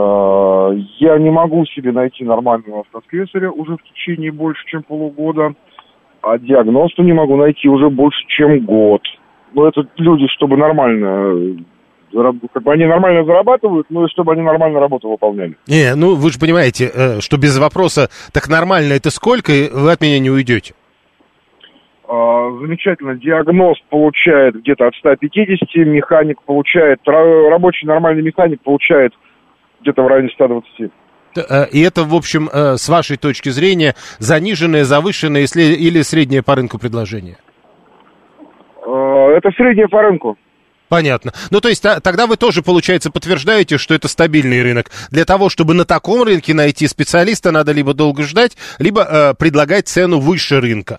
Я не могу себе найти нормального автослесаря уже в течение больше, чем полугода, а диагносту не могу найти уже больше, чем год. Но это люди, чтобы нормально... Как бы они нормально зарабатывают, но и чтобы они нормально работу выполняли. Ну вы же понимаете, что без вопроса так нормально это сколько, и вы от меня не уйдете. Замечательно. Диагноз получает где-то от 150, механик получает, рабочий нормальный механик получает где-то в районе 120. И это, в общем, с вашей точки зрения, заниженное, завышенное или среднее по рынку предложение? Это среднее по рынку. Понятно. Ну, то есть тогда вы тоже, получается, подтверждаете, что это стабильный рынок. Для того, чтобы на таком рынке найти специалиста, надо либо долго ждать, либо предлагать цену выше рынка.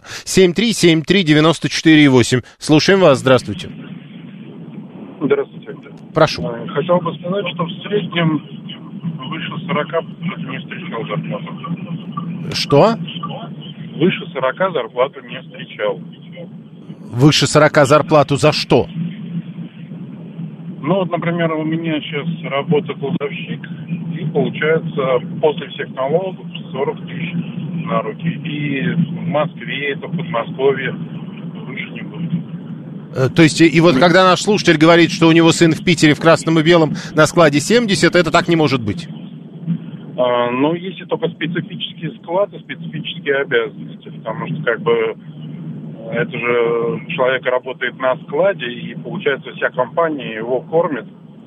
7373948. Слушаем вас. Здравствуйте. Здравствуйте. Прошу. Хотел бы сказать, что в среднем выше 40 не встречал зарплату. Что? Выше 40 зарплату не встречал. Выше 40 зарплату за что? Ну, вот, например, у меня сейчас работа кладовщик, и получается после всех налогов 40 тысяч на руки. И в Москве, это в Подмосковье выше не будет. То есть, и вот когда наш слушатель говорит, что у него сын в Питере в красном и белом на складе 70, это так не может быть? Ну, если только специфический склад и специфические обязанности, потому что, как бы, это же человек работает на складе, и, получается, вся компания его кормит.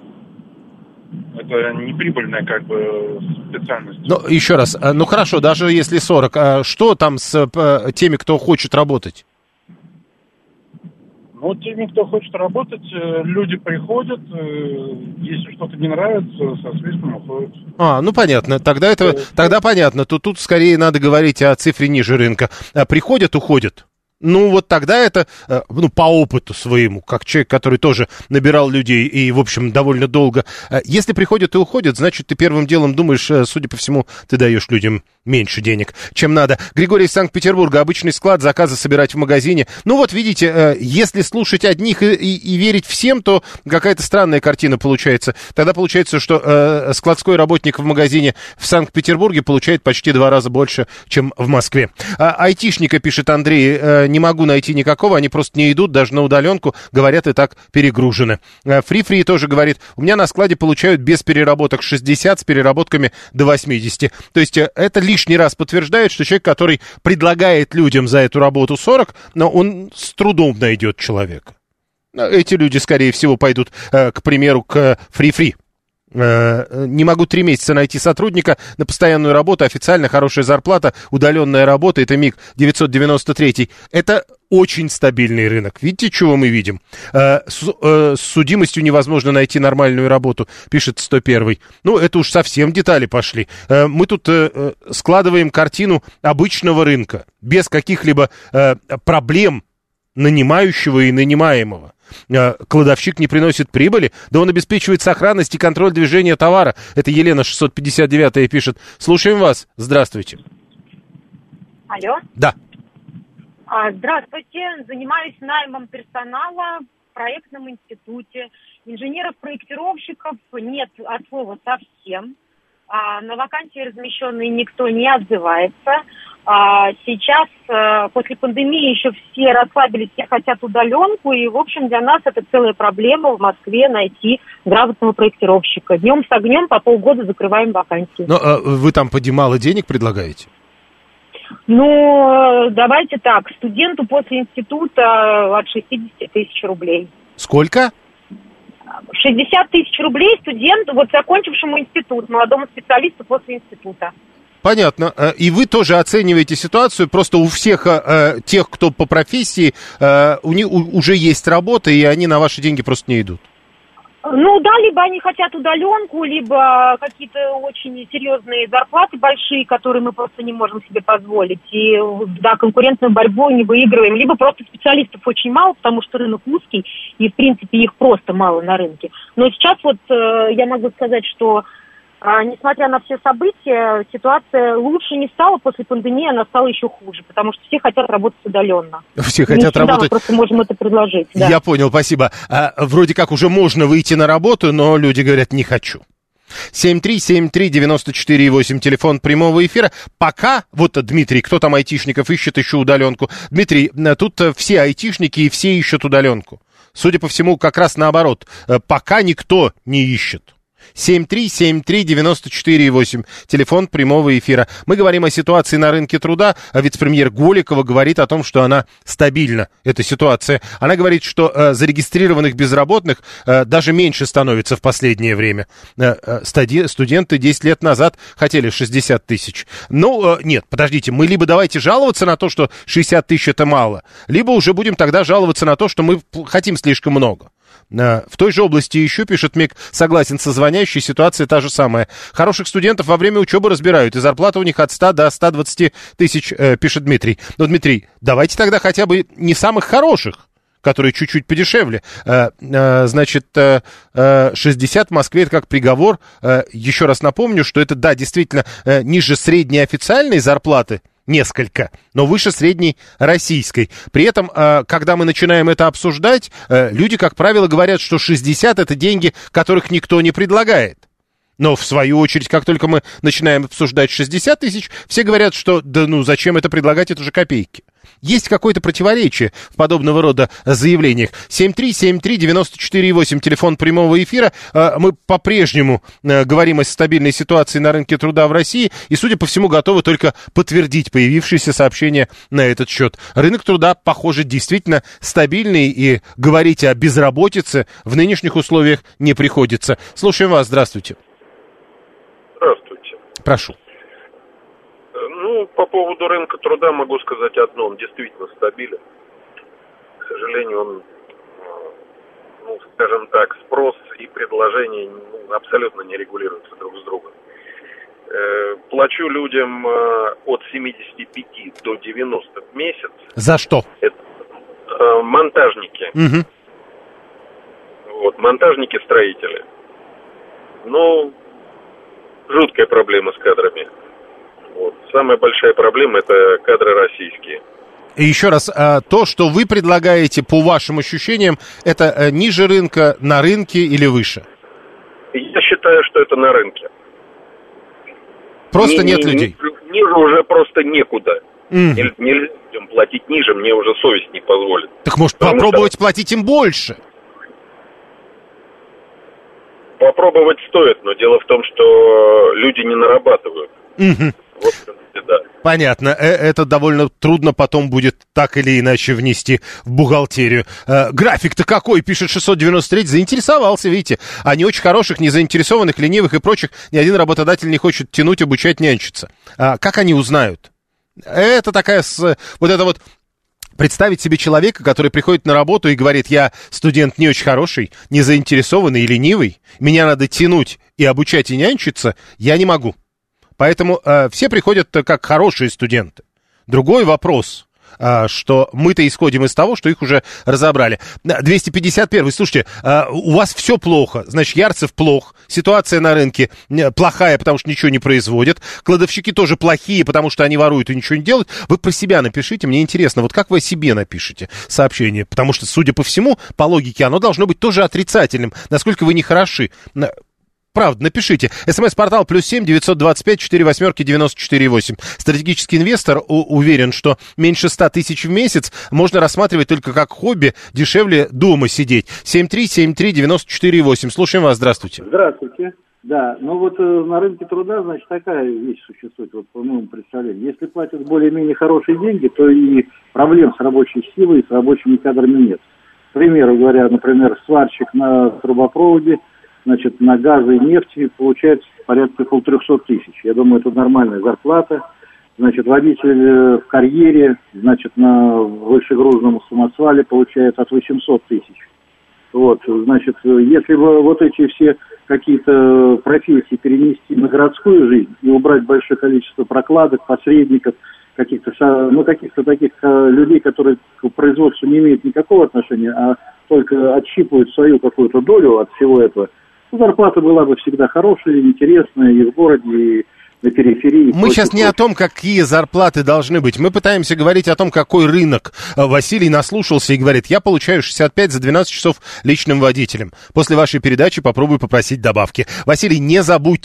Это неприбыльная, как бы, специальность. Ну, еще раз, ну хорошо, даже если 40, что там с теми, кто хочет работать? Ну, теми, кто хочет работать, люди приходят, если что-то не нравится, со свистом уходят. Ну понятно, тогда понятно, то тут скорее надо говорить о цифре ниже рынка. Приходят, уходят. Ну, вот тогда это, по опыту своему, как человек, который тоже набирал людей и, в общем, довольно долго. Если приходят и уходят, значит, ты первым делом думаешь, судя по всему, ты даешь людям меньше денег, чем надо. Григорий из Санкт-Петербурга, обычный склад, заказы собирать в магазине. Ну, вот видите, если слушать одних и верить всем, то какая-то странная картина получается. Тогда получается, что складской работник в магазине в Санкт-Петербурге получает почти 2 раза больше, чем в Москве. Айтишника, пишет Андрей, не могу найти никакого, они просто не идут даже на удаленку, говорят, и так перегружены. Фри-фри тоже говорит, у меня на складе получают без переработок 60, с переработками до 80. То есть это лишний раз подтверждает, что человек, который предлагает людям за эту работу 40, но он с трудом найдет человека. Эти люди, скорее всего, пойдут, к примеру, к фри-фри. Не могу 3 месяца найти сотрудника на постоянную работу, официально хорошая зарплата, удаленная работа, это МИГ 993. Это очень стабильный рынок. Видите, чего мы видим? С судимостью невозможно найти нормальную работу, пишет 101. Ну, это уж совсем детали пошли. Мы тут складываем картину обычного рынка, без каких-либо проблем нанимающего и нанимаемого. Кладовщик не приносит прибыли, да он обеспечивает сохранность и контроль движения товара. Это Елена 659 пишет. Слушаем вас. Здравствуйте. Алло. Да. Здравствуйте. Занимаюсь наймом персонала в проектном институте. Инженеров-проектировщиков нет от слова совсем. На вакансии размещенные никто не отзывается. Сейчас, после пандемии, еще все расслабились, все хотят удаленку, и, в общем, для нас это целая проблема в Москве найти грамотного проектировщика. Днем с огнем по полгода закрываем вакансии. Но вы там мало денег предлагаете? Ну, давайте так, студенту после института от 60 тысяч рублей. Сколько? 60 тысяч рублей студенту, вот закончившему институт, молодому специалисту после института. Понятно. И вы тоже оцениваете ситуацию, просто у всех тех, кто по профессии, у них уже есть работа, и они на ваши деньги просто не идут. Ну да, либо они хотят удаленку, либо какие-то очень серьезные зарплаты большие, которые мы просто не можем себе позволить. И да, конкурентную борьбу не выигрываем. Либо просто специалистов очень мало, потому что рынок узкий, и в принципе их просто мало на рынке. Но сейчас вот я могу сказать, что несмотря на все события, ситуация лучше не стала после пандемии, она стала еще хуже, потому что все хотят работать удаленно. Все хотят работать. Мы просто можем это предложить. Да. Я понял, спасибо. Вроде как уже можно выйти на работу, но люди говорят, не хочу. 7373948, телефон прямого эфира. Пока, вот Дмитрий, кто там айтишников ищет еще удаленку? Дмитрий, тут все айтишники и все ищут удаленку. Судя по всему, как раз наоборот. Пока никто не ищет. 7373948, телефон прямого эфира. Мы говорим о ситуации на рынке труда. Вице-премьер Голикова говорит о том, что она стабильна, эта ситуация. Она говорит, что зарегистрированных безработных даже меньше становится в последнее время. Студенты 10 лет назад хотели 60 тысяч. Ну, нет, подождите, мы либо давайте жаловаться на то, что 60 тысяч это мало, либо уже будем тогда жаловаться на то, что мы хотим слишком много. В той же области еще, пишет МИК, согласен со звонящей, ситуация та же самая. Хороших студентов во время учебы разбирают, и зарплата у них от 100 до 120 тысяч, пишет Дмитрий. Но, Дмитрий, давайте тогда хотя бы не самых хороших, которые чуть-чуть подешевле. Значит, 60 в Москве, это как приговор. Еще раз напомню, что это, да, действительно, ниже средней официальной зарплаты, несколько, но выше средней российской. При этом, когда мы начинаем это обсуждать, люди, как правило, говорят, что 60 это деньги, которых никто не предлагает. Но, в свою очередь, как только мы начинаем обсуждать 60 тысяч, все говорят, что да ну зачем это предлагать, это же копейки. Есть какое-то противоречие в подобного рода заявлениях. 7373948, телефон прямого эфира. Мы по-прежнему говорим о стабильной ситуации на рынке труда в России и, судя по всему, готовы только подтвердить появившиеся сообщения на этот счет. Рынок труда, похоже, действительно стабильный, и говорить о безработице в нынешних условиях не приходится. Слушаем вас, здравствуйте. Здравствуйте. Прошу. Ну, по поводу рынка труда могу сказать одно. Он действительно стабилен. К сожалению, он, ну, скажем так, спрос и предложение абсолютно не регулируются друг с другом. Плачу людям от 75 до 90 в месяц. За что? Это монтажники. Угу. Вот, монтажники-строители. Ну, жуткая проблема с кадрами. Вот. Самая большая проблема – это кадры российские. И еще раз, то, что вы предлагаете, по вашим ощущениям, это ниже рынка, на рынке или выше? Я считаю, что это на рынке. Просто нет людей? Ниже уже просто некуда. Нельзя людям платить ниже, мне уже совесть не позволит. Так может попробовать платить им больше? Попробовать стоит, но дело в том, что люди не нарабатывают. Вот, да. Понятно. Это довольно трудно потом будет так или иначе внести в бухгалтерию. График-то какой, пишет 693, заинтересовался, видите. А не очень хороших, незаинтересованных, ленивых и прочих ни один работодатель не хочет тянуть, обучать, нянчиться. Как они узнают? Это такая вот это вот... Представить себе человека, который приходит на работу и говорит: я студент не очень хороший, не заинтересованный и ленивый, меня надо тянуть и обучать и нянчиться, я не могу. Поэтому все приходят как хорошие студенты. Другой вопрос, что мы-то исходим из того, что их уже разобрали. 251-й, слушайте, у вас все плохо, значит, Ярцев плох, ситуация на рынке плохая, потому что ничего не производят, кладовщики тоже плохие, потому что они воруют и ничего не делают. Вы про себя напишите, мне интересно, вот как вы о себе напишите сообщение, потому что, судя по всему, по логике, оно должно быть тоже отрицательным, насколько вы не хороши. Правда, напишите. СМС-портал +7 925 48 94 8. Стратегический инвестор уверен, что меньше 100 тысяч в месяц можно рассматривать только как хобби, дешевле дома сидеть. 7373948. Слушаем вас, здравствуйте. Здравствуйте. Да, ну вот на рынке труда, значит, такая вещь существует, вот по моему представлению. Если платят более-менее хорошие деньги, то и проблем с рабочей силой, с рабочими кадрами нет. К примеру говоря, например, сварщик на трубопроводе, значит, на газы и нефти получается порядка 300 тысяч. Я думаю, это нормальная зарплата. Значит, водитель в карьере, значит, на высшегрузном самосвале получает от 800 тысяч. Вот, значит, если бы вот эти все какие-то профессии перенести на городскую жизнь и убрать большое количество прокладок, посредников, каких-то таких людей, которые к производству не имеют никакого отношения, а только отщипывают свою какую-то долю от всего этого, зарплата была бы всегда хорошая, интересная и в городе, и на периферии. Мы сейчас не о том, какие зарплаты должны быть. Мы пытаемся говорить о том, какой рынок. Василий наслушался и говорит: я получаю 65 за 12 часов личным водителем. После вашей передачи попробую попросить добавки. Василий, не забудьте,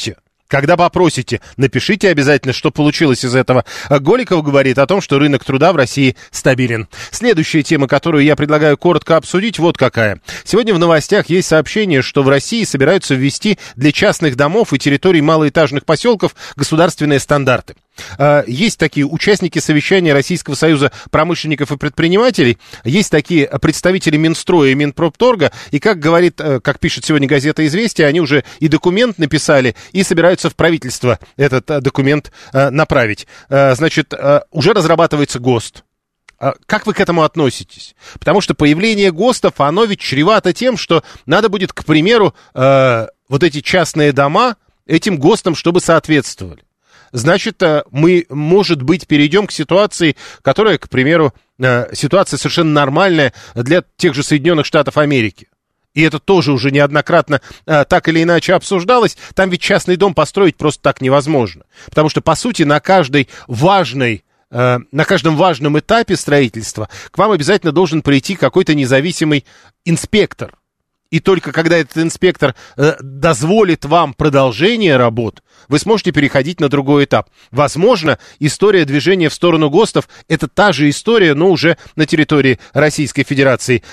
Когда попросите, напишите обязательно, что получилось из этого. Голиков говорит о том, что рынок труда в России стабилен. Следующая тема, которую я предлагаю коротко обсудить, вот какая. Сегодня в новостях есть сообщение, что в России собираются ввести для частных домов и территорий малоэтажных поселков государственные стандарты. Есть такие участники совещания Российского союза промышленников и предпринимателей, есть такие представители Минстроя и Минпромторга, и, как пишет сегодня газета «Известия», они уже и документ написали, и собираются в правительство этот документ направить. Значит, уже разрабатывается ГОСТ. Как вы к этому относитесь? Потому что появление ГОСТов, оно ведь чревато тем, что надо будет, к примеру, вот эти частные дома этим ГОСТам, чтобы соответствовали. Значит, мы, может быть, перейдем к ситуации, которая, к примеру, ситуация совершенно нормальная для тех же Соединенных Штатов Америки. И это тоже уже неоднократно так или иначе обсуждалось. Там ведь частный дом построить просто так невозможно. Потому что, по сути, на каждом важном этапе строительства к вам обязательно должен прийти какой-то независимый инспектор. И только когда этот инспектор дозволит вам продолжение работ, вы сможете переходить на другой этап. Возможно, история движения в сторону ГОСТов – это та же история, но уже на территории Российской Федерации.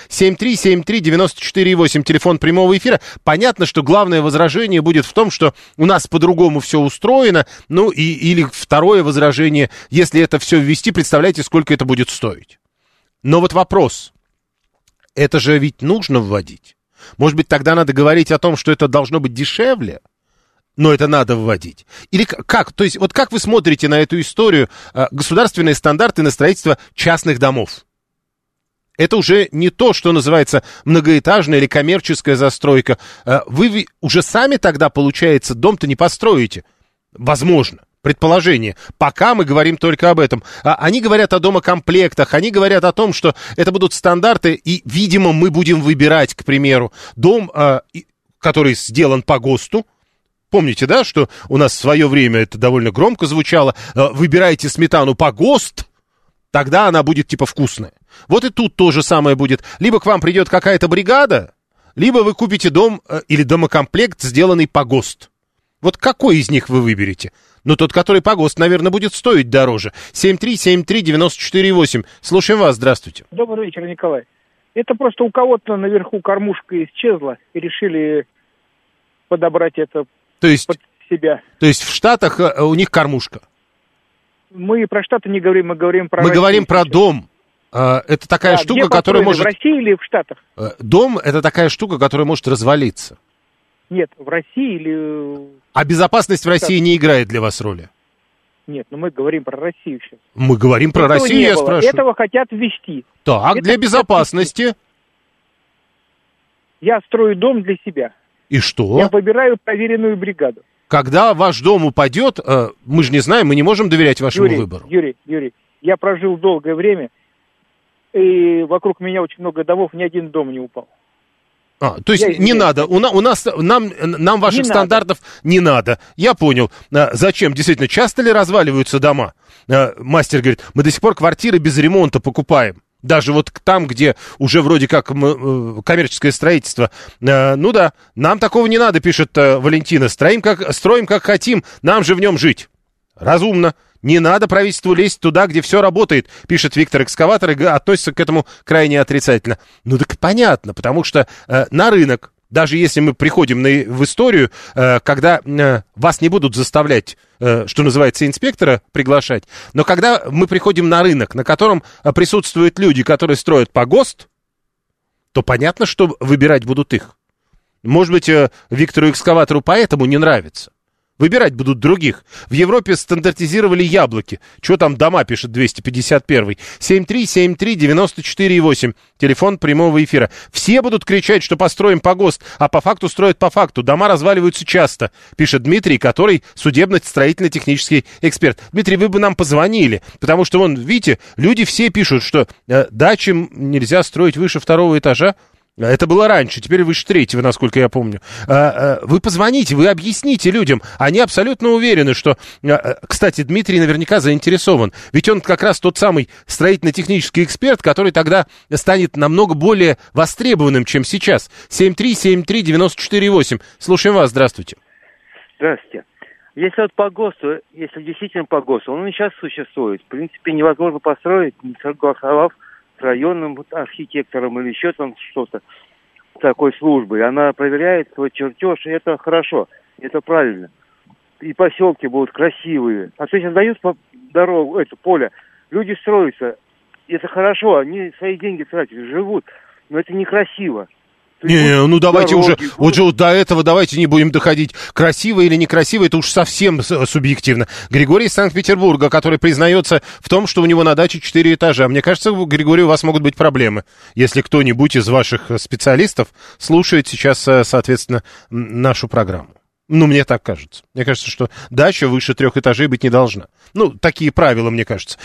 7373948, телефон прямого эфира. Понятно, что главное возражение будет в том, что у нас по-другому все устроено. Или второе возражение, если это все ввести, представляете, сколько это будет стоить. Но вот вопрос, это же ведь нужно вводить. Может быть, тогда надо говорить о том, что это должно быть дешевле, но это надо вводить. Или как? То есть, вот как вы смотрите на эту историю государственные стандарты на строительство частных домов? Это уже не то, что называется многоэтажная или коммерческая застройка. Вы уже сами тогда, получается, дом-то не построите. Возможно. Предположение. Пока мы говорим только об этом. Они говорят о домокомплектах, они говорят о том, что это будут стандарты, и, видимо, мы будем выбирать, к примеру, дом, который сделан по ГОСТу. Помните, да, что у нас в свое время это довольно громко звучало. Выбирайте сметану по ГОСТ, тогда она будет типа вкусная. Вот и тут то же самое будет. Либо к вам придет какая-то бригада, либо вы купите дом или домокомплект, сделанный по ГОСТ. Вот какой из них вы выберете? Ну, тот, который по ГОСТ, наверное, будет стоить дороже. 7373948. Слушаем вас, здравствуйте. Добрый вечер, Николай. Это просто у кого-то наверху кормушка исчезла, и решили подобрать это под себя. То есть в Штатах у них кормушка? Мы про Штаты не говорим, мы говорим про Россию. Мы говорим про дом. Это такая штука, которая может... в России или в Штатах? Дом — это такая штука, которая может развалиться. Нет, в России или... А безопасность в России не играет для вас роли? Нет, но мы говорим про Россию сейчас. Мы говорим про Россию, я спрашиваю. Этого хотят ввести. Так, это для безопасности? Я строю дом для себя. И что? Я выбираю проверенную бригаду. Когда ваш дом упадет, мы же не знаем, мы не можем доверять вашему выбору. Юрий, я прожил долгое время, и вокруг меня очень много домов, ни один дом не упал. То есть не надо, нам ваших стандартов не надо. Я понял. Зачем? Действительно, часто ли разваливаются дома? Мастер говорит, мы до сих пор квартиры без ремонта покупаем. Даже вот там, где уже вроде как коммерческое строительство. Ну да, нам такого не надо, пишет Валентина. Строим как хотим, нам же в нем жить. Разумно. Не надо правительству лезть туда, где все работает, пишет Виктор Экскаватор, и относится к этому крайне отрицательно. Ну так понятно, потому что на рынок, даже если мы приходим в историю, когда вас не будут заставлять, что называется, инспектора приглашать, но когда мы приходим на рынок, на котором присутствуют люди, которые строят по ГОСТ, то понятно, что выбирать будут их. Может быть, Виктору Экскаватору поэтому не нравится. Выбирать будут других. В Европе стандартизировали яблоки. Что там дома, пишет 251-й. 7373948. Телефон прямого эфира. Все будут кричать, что построим по ГОСТ, а по факту строят по факту. Дома разваливаются часто, пишет Дмитрий, который судебно-строительно-технический эксперт. Дмитрий, вы бы нам позвонили, потому что, вон, видите, люди все пишут, что дачи нельзя строить выше 2-го этажа. Это было раньше, теперь выше 3-го, насколько я помню. Вы позвоните, вы объясните людям. Они абсолютно уверены, что... Кстати, Дмитрий наверняка заинтересован. Ведь он как раз тот самый строительно-технический эксперт, который тогда станет намного более востребованным, чем сейчас. 7373948. Слушаем вас, здравствуйте. Здравствуйте. Если вот по ГОСТу, если действительно по ГОСТу, он и сейчас существует. В принципе, невозможно построить, не согласовав с районным архитектором или еще там что-то такой службой. Она проверяет свой чертеж, и это хорошо, это правильно. И поселки будут красивые. А то сейчас дают дорогу, это поле, люди строятся, это хорошо, они свои деньги тратят, живут, но это некрасиво. Не, ну давайте уже, вот же до этого давайте не будем доходить. Красиво или некрасиво, это уж совсем субъективно. Григорий из Санкт-Петербурга, который признается в том, что у него на даче 4 этажа. Мне кажется, Григорий, у вас могут быть проблемы, если кто-нибудь из ваших специалистов слушает сейчас, соответственно, нашу программу. Ну, мне так кажется. Мне кажется, что дача выше 3 этажей быть не должна. Ну, такие правила, мне кажется.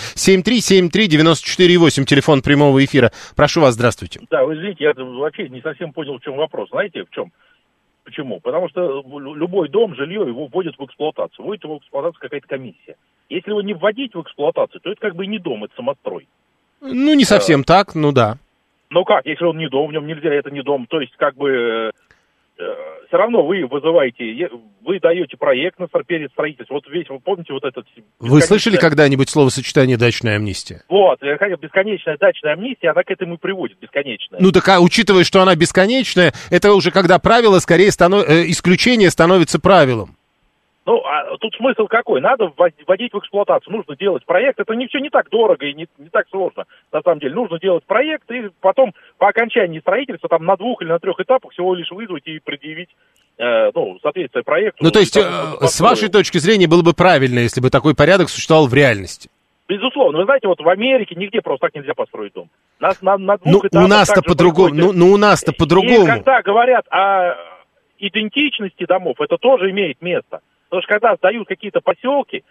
7373948, телефон прямого эфира. Прошу вас, здравствуйте. Да, вы извините, я вообще не совсем понял, в чем вопрос. Знаете, в чем? Почему? Потому что любой дом, жилье, его вводят в эксплуатацию. Вводит его в эксплуатацию какая-то комиссия. Если его не вводить в эксплуатацию, то это как бы не дом, это самострой. Ну, не совсем так, ну да. Ну как, если он не дом, в нем нельзя, это не дом. То есть, как бы... все равно вы вызываете, вы даете проект перед строительством. Вот весь, вы помните вот этот... Вы слышали когда-нибудь словосочетание «дачная амнистия»? Вот, бесконечная дачная амнистия, она к этому и приводит, бесконечная. Ну так, учитывая, что она бесконечная, это уже когда правило, скорее, исключение становится правилом. Ну, а тут смысл какой? Надо вводить в эксплуатацию, нужно делать проект. Это все не так дорого и не так сложно, на самом деле. Нужно делать проект, и потом по окончании строительства, там на 2 или на 3 этапах всего лишь вызвать и предъявить, соответствие проекту. Ну, то есть, с вашей точки зрения, было бы правильно, если бы такой порядок существовал в реальности? Безусловно. Вы знаете, вот в Америке нигде просто так нельзя построить дом. Нас на 2 этапах... У нас-то по-другому. У нас-то по-другому. И когда говорят о идентичности домов, это тоже имеет место. Потому что когда сдают какие-то поселки,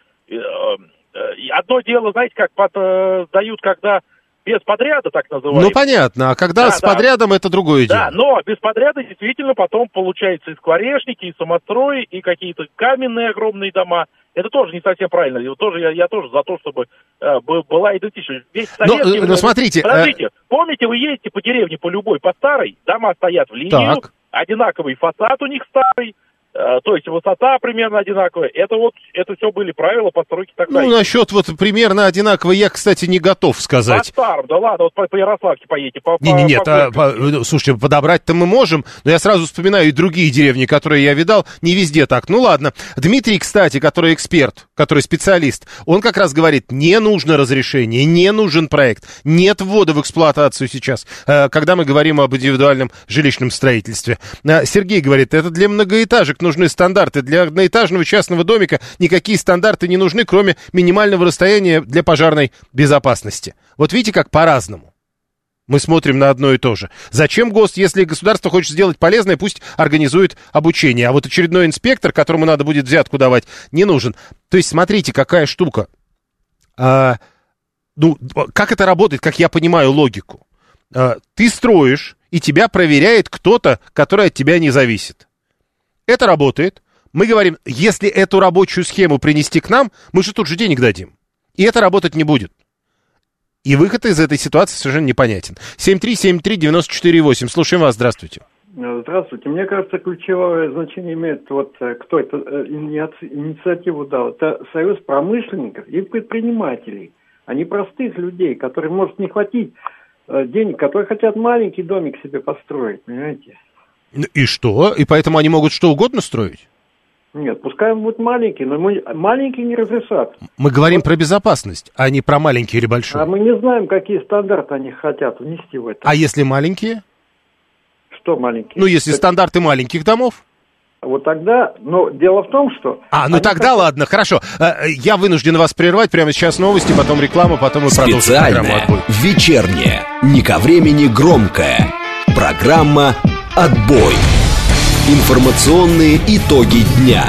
одно дело, знаете, как сдают, когда без подряда, так называемый. Ну, понятно, а когда с подрядом, это другое дело. Да, но без подряда действительно потом получается и скворечники, и самострои, и какие-то каменные огромные дома. Это тоже не совсем правильно. Я тоже за то, чтобы была идентичность. Но смотрите... Подождите, помните, вы ездите по деревне, по любой, по старой, дома стоят в линию, одинаковый фасад у них старый, то есть высота примерно одинаковая. Это все были правила постройки тогда. Ну, насчет вот примерно одинаково я, кстати, не готов сказать. По старым, да ладно, вот по Ярославке поедете. Нет, слушайте, подобрать-то мы можем, но я сразу вспоминаю и другие деревни, которые я видал, не везде так. Ну, ладно. Дмитрий, кстати, который эксперт, который специалист, он как раз говорит, не нужно разрешение, не нужен проект, нет ввода в эксплуатацию сейчас, когда мы говорим об индивидуальном жилищном строительстве. Сергей говорит, это для многоэтажек нужны стандарты. Для одноэтажного частного домика никакие стандарты не нужны, кроме минимального расстояния для пожарной безопасности. Вот видите, как по-разному. Мы смотрим на одно и то же. Зачем ГОСТ, если государство хочет сделать полезное, пусть организует обучение. А вот очередной инспектор, которому надо будет взятку давать, не нужен. То есть, смотрите, какая штука. Как это работает, как я понимаю логику. Ты строишь, и тебя проверяет кто-то, который от тебя не зависит. Это работает. Мы говорим, если эту рабочую схему принести к нам, мы же тут же денег дадим. И это работать не будет. И выход из этой ситуации совершенно непонятен. 7373948. Слушаем вас. Здравствуйте. Здравствуйте. Мне кажется, ключевое значение имеет кто это инициативу дал. Это союз промышленников и предпринимателей, а не простых людей, которым может не хватить денег, которые хотят маленький домик себе построить, понимаете? И что? И поэтому они могут что угодно строить? Нет, пускай он будет маленький, но маленький не разрешат. Мы говорим про безопасность, а не про маленький или большой. А мы не знаем, какие стандарты они хотят внести в это. А если маленькие? Что маленькие? Ну, если стандарты маленьких домов? Вот тогда, но дело в том, что... тогда ладно, хорошо. Я вынужден вас прервать. Прямо сейчас новости, потом реклама, потом мы продолжим программу «Отбой». Вечерняя, не ко времени громкая. Программа «Отбой». Информационные итоги дня.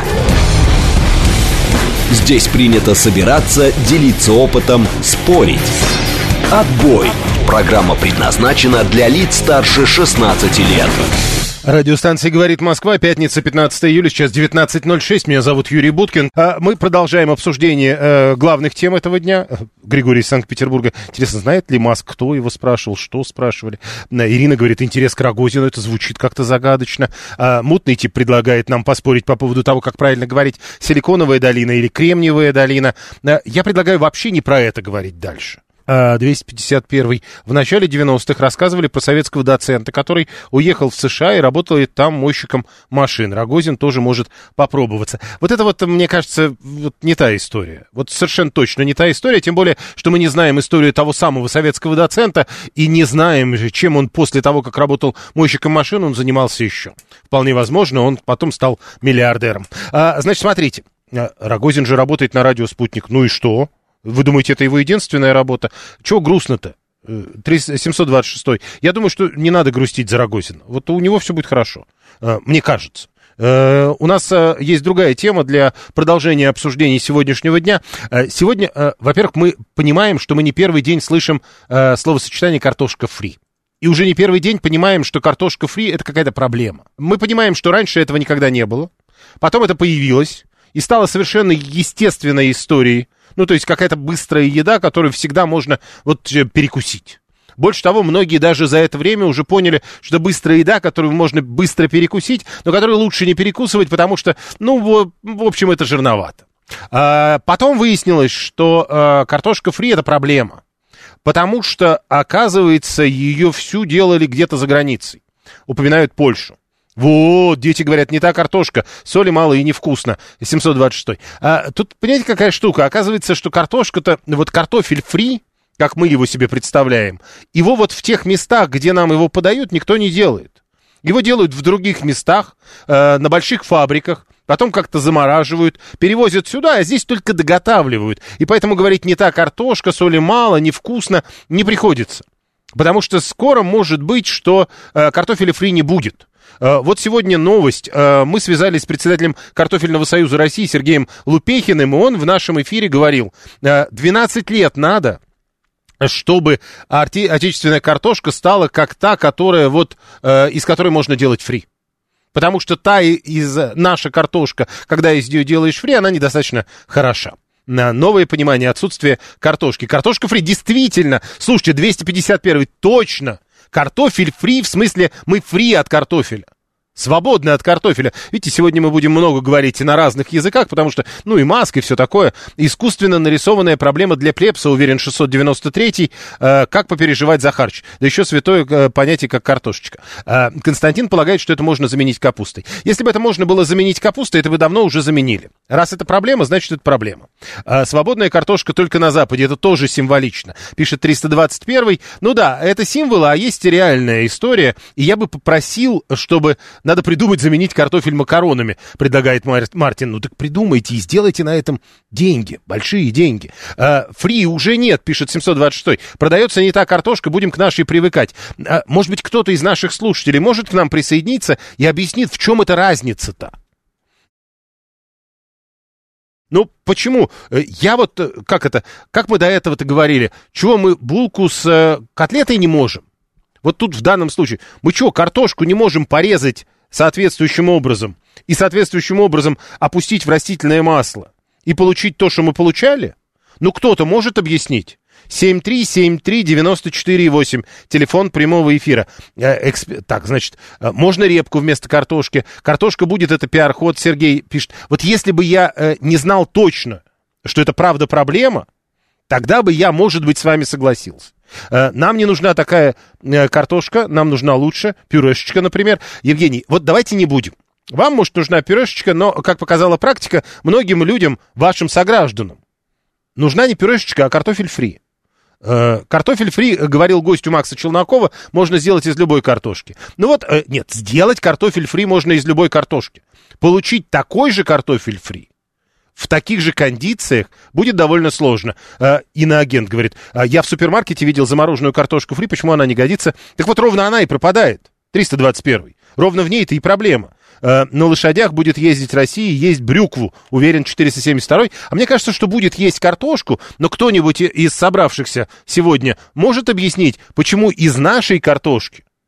Здесь принято собираться, делиться опытом, спорить. «Отбой». Программа предназначена для лиц старше 16 лет. Радиостанция «Говорит Москва», пятница, 15 июля, сейчас 19:06, меня зовут Юрий Буткин. Мы продолжаем обсуждение главных тем этого дня. Григорий из Санкт-Петербурга. Интересно, знает ли Маск, кто его спрашивал, что спрашивали? Ирина говорит, интерес к Рогозину, это звучит как-то загадочно. Мутный тип предлагает нам поспорить по поводу того, как правильно говорить, Силиконовая долина или Кремниевая долина. Я предлагаю вообще не про это говорить дальше. 251. В начале 90-х рассказывали про советского доцента, который уехал в США и работает там мойщиком машин. Рогозин тоже может попробоваться. Вот это вот, мне кажется, вот не та история. Вот совершенно точно не та история, тем более, что мы не знаем историю того самого советского доцента и не знаем, чем он после того, как работал мойщиком машин, он занимался еще. Вполне возможно, он потом стал миллиардером. Значит, смотрите, Рогозин же работает на радио «Спутник». Ну и что? Вы думаете, это его единственная работа? Чего грустно-то? 726. Я думаю, что не надо грустить за Рогозина. Вот у него все будет хорошо, мне кажется. У нас есть другая тема для продолжения обсуждения сегодняшнего дня. Сегодня, во-первых, мы понимаем, что мы не первый день слышим словосочетание «картошка фри». И уже не первый день понимаем, что картошка фри – это какая-то проблема. Мы понимаем, что раньше этого никогда не было. Потом это появилось и стало совершенно естественной историей. Ну, то есть какая-то быстрая еда, которую всегда можно вот перекусить. Больше того, многие даже за это время уже поняли, что быстрая еда, которую можно быстро перекусить, но которую лучше не перекусывать, потому что, ну, в общем, это жирновато. Потом выяснилось, что картошка фри – это проблема, потому что, оказывается, ее всю делали где-то за границей. Упоминают Польшу. Вот, дети говорят, не та картошка, соли мало и невкусно. 726. Тут, понимаете, какая штука? Оказывается, что картошка-то, вот картофель фри, как мы его себе представляем, его вот в тех местах, где нам его подают, никто не делает. Его делают в других местах, на больших фабриках, потом как-то замораживают, перевозят сюда, а здесь только доготавливают. И поэтому говорить, не та картошка, соли мало, невкусно, не приходится. Потому что скоро может быть, что картофеля фри не будет. Вот сегодня новость. Мы связались с председателем Картофельного союза России Сергеем Лупехиным, и он в нашем эфире говорил, 12 лет надо, чтобы отечественная картошка стала как та, которая вот, из которой можно делать фри. Потому что наша картошка, когда из нее делаешь фри, она недостаточно хороша. Новое понимание отсутствия картошки. Картошка фри действительно, слушайте, 251 точно. Картофель фри, в смысле мы фри от картофеля. Свободны от картофеля. Видите, сегодня мы будем много говорить на разных языках, потому что, ну и Маск, и все такое. Искусственно нарисованная проблема для плебса, уверен 693-й, как попереживать за харч. Да еще святое понятие, как картошечка. Константин полагает, что это можно заменить капустой. Если бы это можно было заменить капустой, это бы давно уже заменили. Раз это проблема, значит это проблема. Свободная картошка только на Западе, это тоже символично. Пишет 321-й. Ну да, это символы, а есть и реальная история. И я бы попросил, чтобы... Надо придумать заменить картофель макаронами, предлагает Мартин. Ну так придумайте и сделайте на этом деньги, большие деньги. Фри уже нет, пишет 726. Продается не та картошка, будем к нашей привыкать. Может быть, кто-то из наших слушателей может к нам присоединиться и объяснит, в чем эта разница-то? Ну, почему? Я вот, как мы до этого-то говорили, чего мы булку с котлетой не можем? Вот тут в данном случае, мы что, картошку не можем порезать соответствующим образом и соответствующим образом опустить в растительное масло и получить то, что мы получали? Ну, кто-то может объяснить? 7373948, телефон прямого эфира. Так, значит, можно репку вместо картошки. Картошка будет, это пиар-ход, Сергей пишет. Вот если бы я не знал точно, что это правда проблема, тогда бы я, может быть, с вами согласился. Нам не нужна такая картошка, нам нужна лучше пюрешечка, например. Евгений, вот давайте не будем. Вам, может, нужна пюрешечка, но, как показала практика, многим людям, вашим согражданам, нужна не пюрешечка, а картофель фри. Картофель фри, говорил гость у Макса Челнокова, можно сделать из любой картошки. Ну вот, нет, сделать картофель фри можно из любой картошки. Получить такой же картофель фри в таких же кондициях будет довольно сложно. Иноагент говорит, я в супермаркете видел замороженную картошку фри, почему она не годится? Так вот, ровно она и пропадает. 321. Ровно в ней-то и проблема. На лошадях будет ездить Россия, есть брюкву, уверен 472. А мне кажется, что будет есть картошку, но кто-нибудь из собравшихся сегодня может объяснить, почему из нашей картошки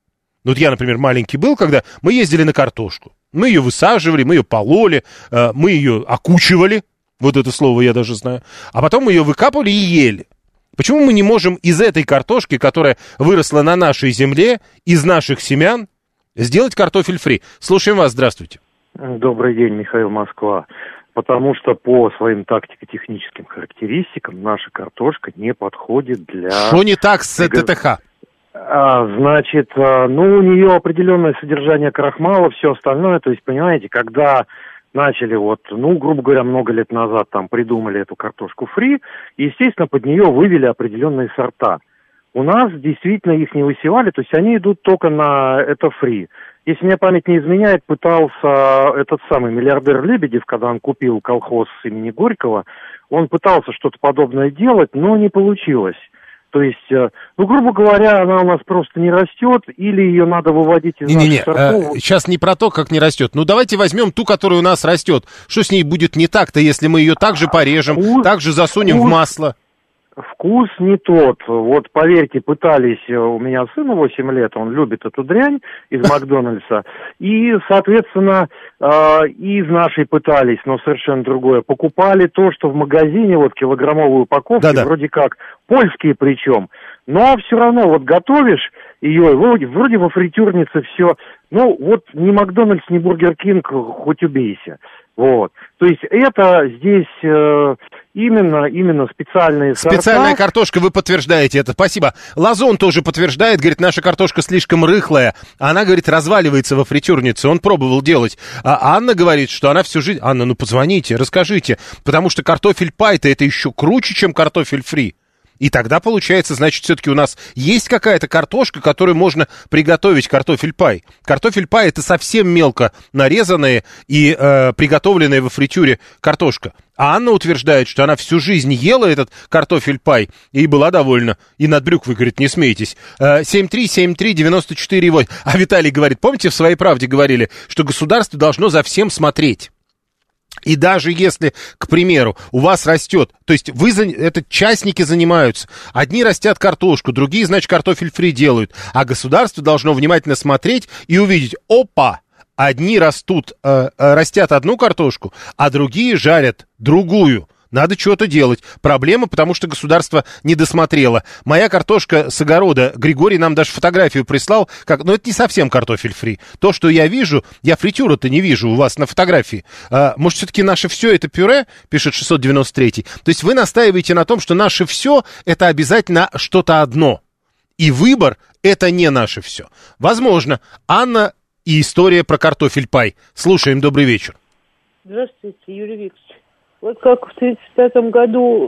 Ну, вот я, например, маленький был, когда мы ездили на картошку. Мы ее высаживали, мы ее пололи, мы ее окучивали. Вот это слово я даже знаю. А потом мы ее выкапывали и ели. Почему мы не можем из этой картошки, которая выросла на нашей земле, из наших семян, сделать картофель фри? Слушаем вас, здравствуйте. Добрый день, Михаил, Москва. Потому что по своим тактико-техническим характеристикам наша картошка не подходит для... Что не так с ТТХ? Значит, у нее определенное содержание крахмала, все остальное. То есть, понимаете, когда начали грубо говоря, много лет назад там придумали эту картошку фри, естественно, под нее вывели определенные сорта. У нас действительно их не высевали, то есть они идут только на это фри. Если мне память не изменяет, пытался этот самый миллиардер Лебедев, когда он купил колхоз имени Горького, он пытался что-то подобное делать, но не получилось. То есть, грубо говоря, она у нас просто не растет, или ее надо выводить из наших сортов. Сейчас не про то, как не растет. Давайте возьмем ту, которая у нас растет. Что с ней будет не так-то, если мы ее также порежем, также засунем в масло? Вкус не тот. Вот, поверьте, пытались, у меня сыну 8 лет, он любит эту дрянь из Макдональдса, и, соответственно, из нашей пытались, но совершенно другое. Покупали то, что в магазине, килограммовую упаковку, вроде как, польские причем, но все равно, готовишь ее, вроде во фритюрнице все, ни Макдональдс, ни Бургер Кинг, хоть убейся. Вот. То есть это здесь именно специальные сорта. Специальная картошка, вы подтверждаете это, спасибо. Лазон тоже подтверждает, говорит, наша картошка слишком рыхлая. Она, говорит, разваливается во фритюрнице, он пробовал делать. А Анна говорит, что она всю жизнь... Анна, позвоните, расскажите, потому что картофель пай-то это еще круче, чем картофель фри. И тогда, получается, значит, все-таки у нас есть какая-то картошка, которую можно приготовить картофель пай. Картофель пай — это совсем мелко нарезанная и приготовленная во фритюре картошка. А Анна утверждает, что она всю жизнь ела этот картофель пай и была довольна. И над брюквой, говорит, не смейтесь. 7373948. А Виталий говорит, помните, в «Своей правде» говорили, что государство должно за всем смотреть. И даже если, к примеру, у вас растет, то есть это частники занимаются, одни растят картошку, другие, значит, картофель фри делают, а государство должно внимательно смотреть и увидеть, опа, одни растят одну картошку, а другие жарят другую. Надо что-то делать. Проблема, потому что государство не досмотрело. Моя картошка с огорода, Григорий нам даже фотографию прислал, это не совсем картофель фри. То, что я вижу, я фритюра-то не вижу у вас на фотографии. Может, все-таки наше все это пюре, пишет 693. То есть вы настаиваете на том, что наше все это обязательно что-то одно. И выбор это не наше все. Возможно. Анна и история про картофель пай. Слушаем, добрый вечер. Здравствуйте, Юрий Викторович. Вот как в 1935 году,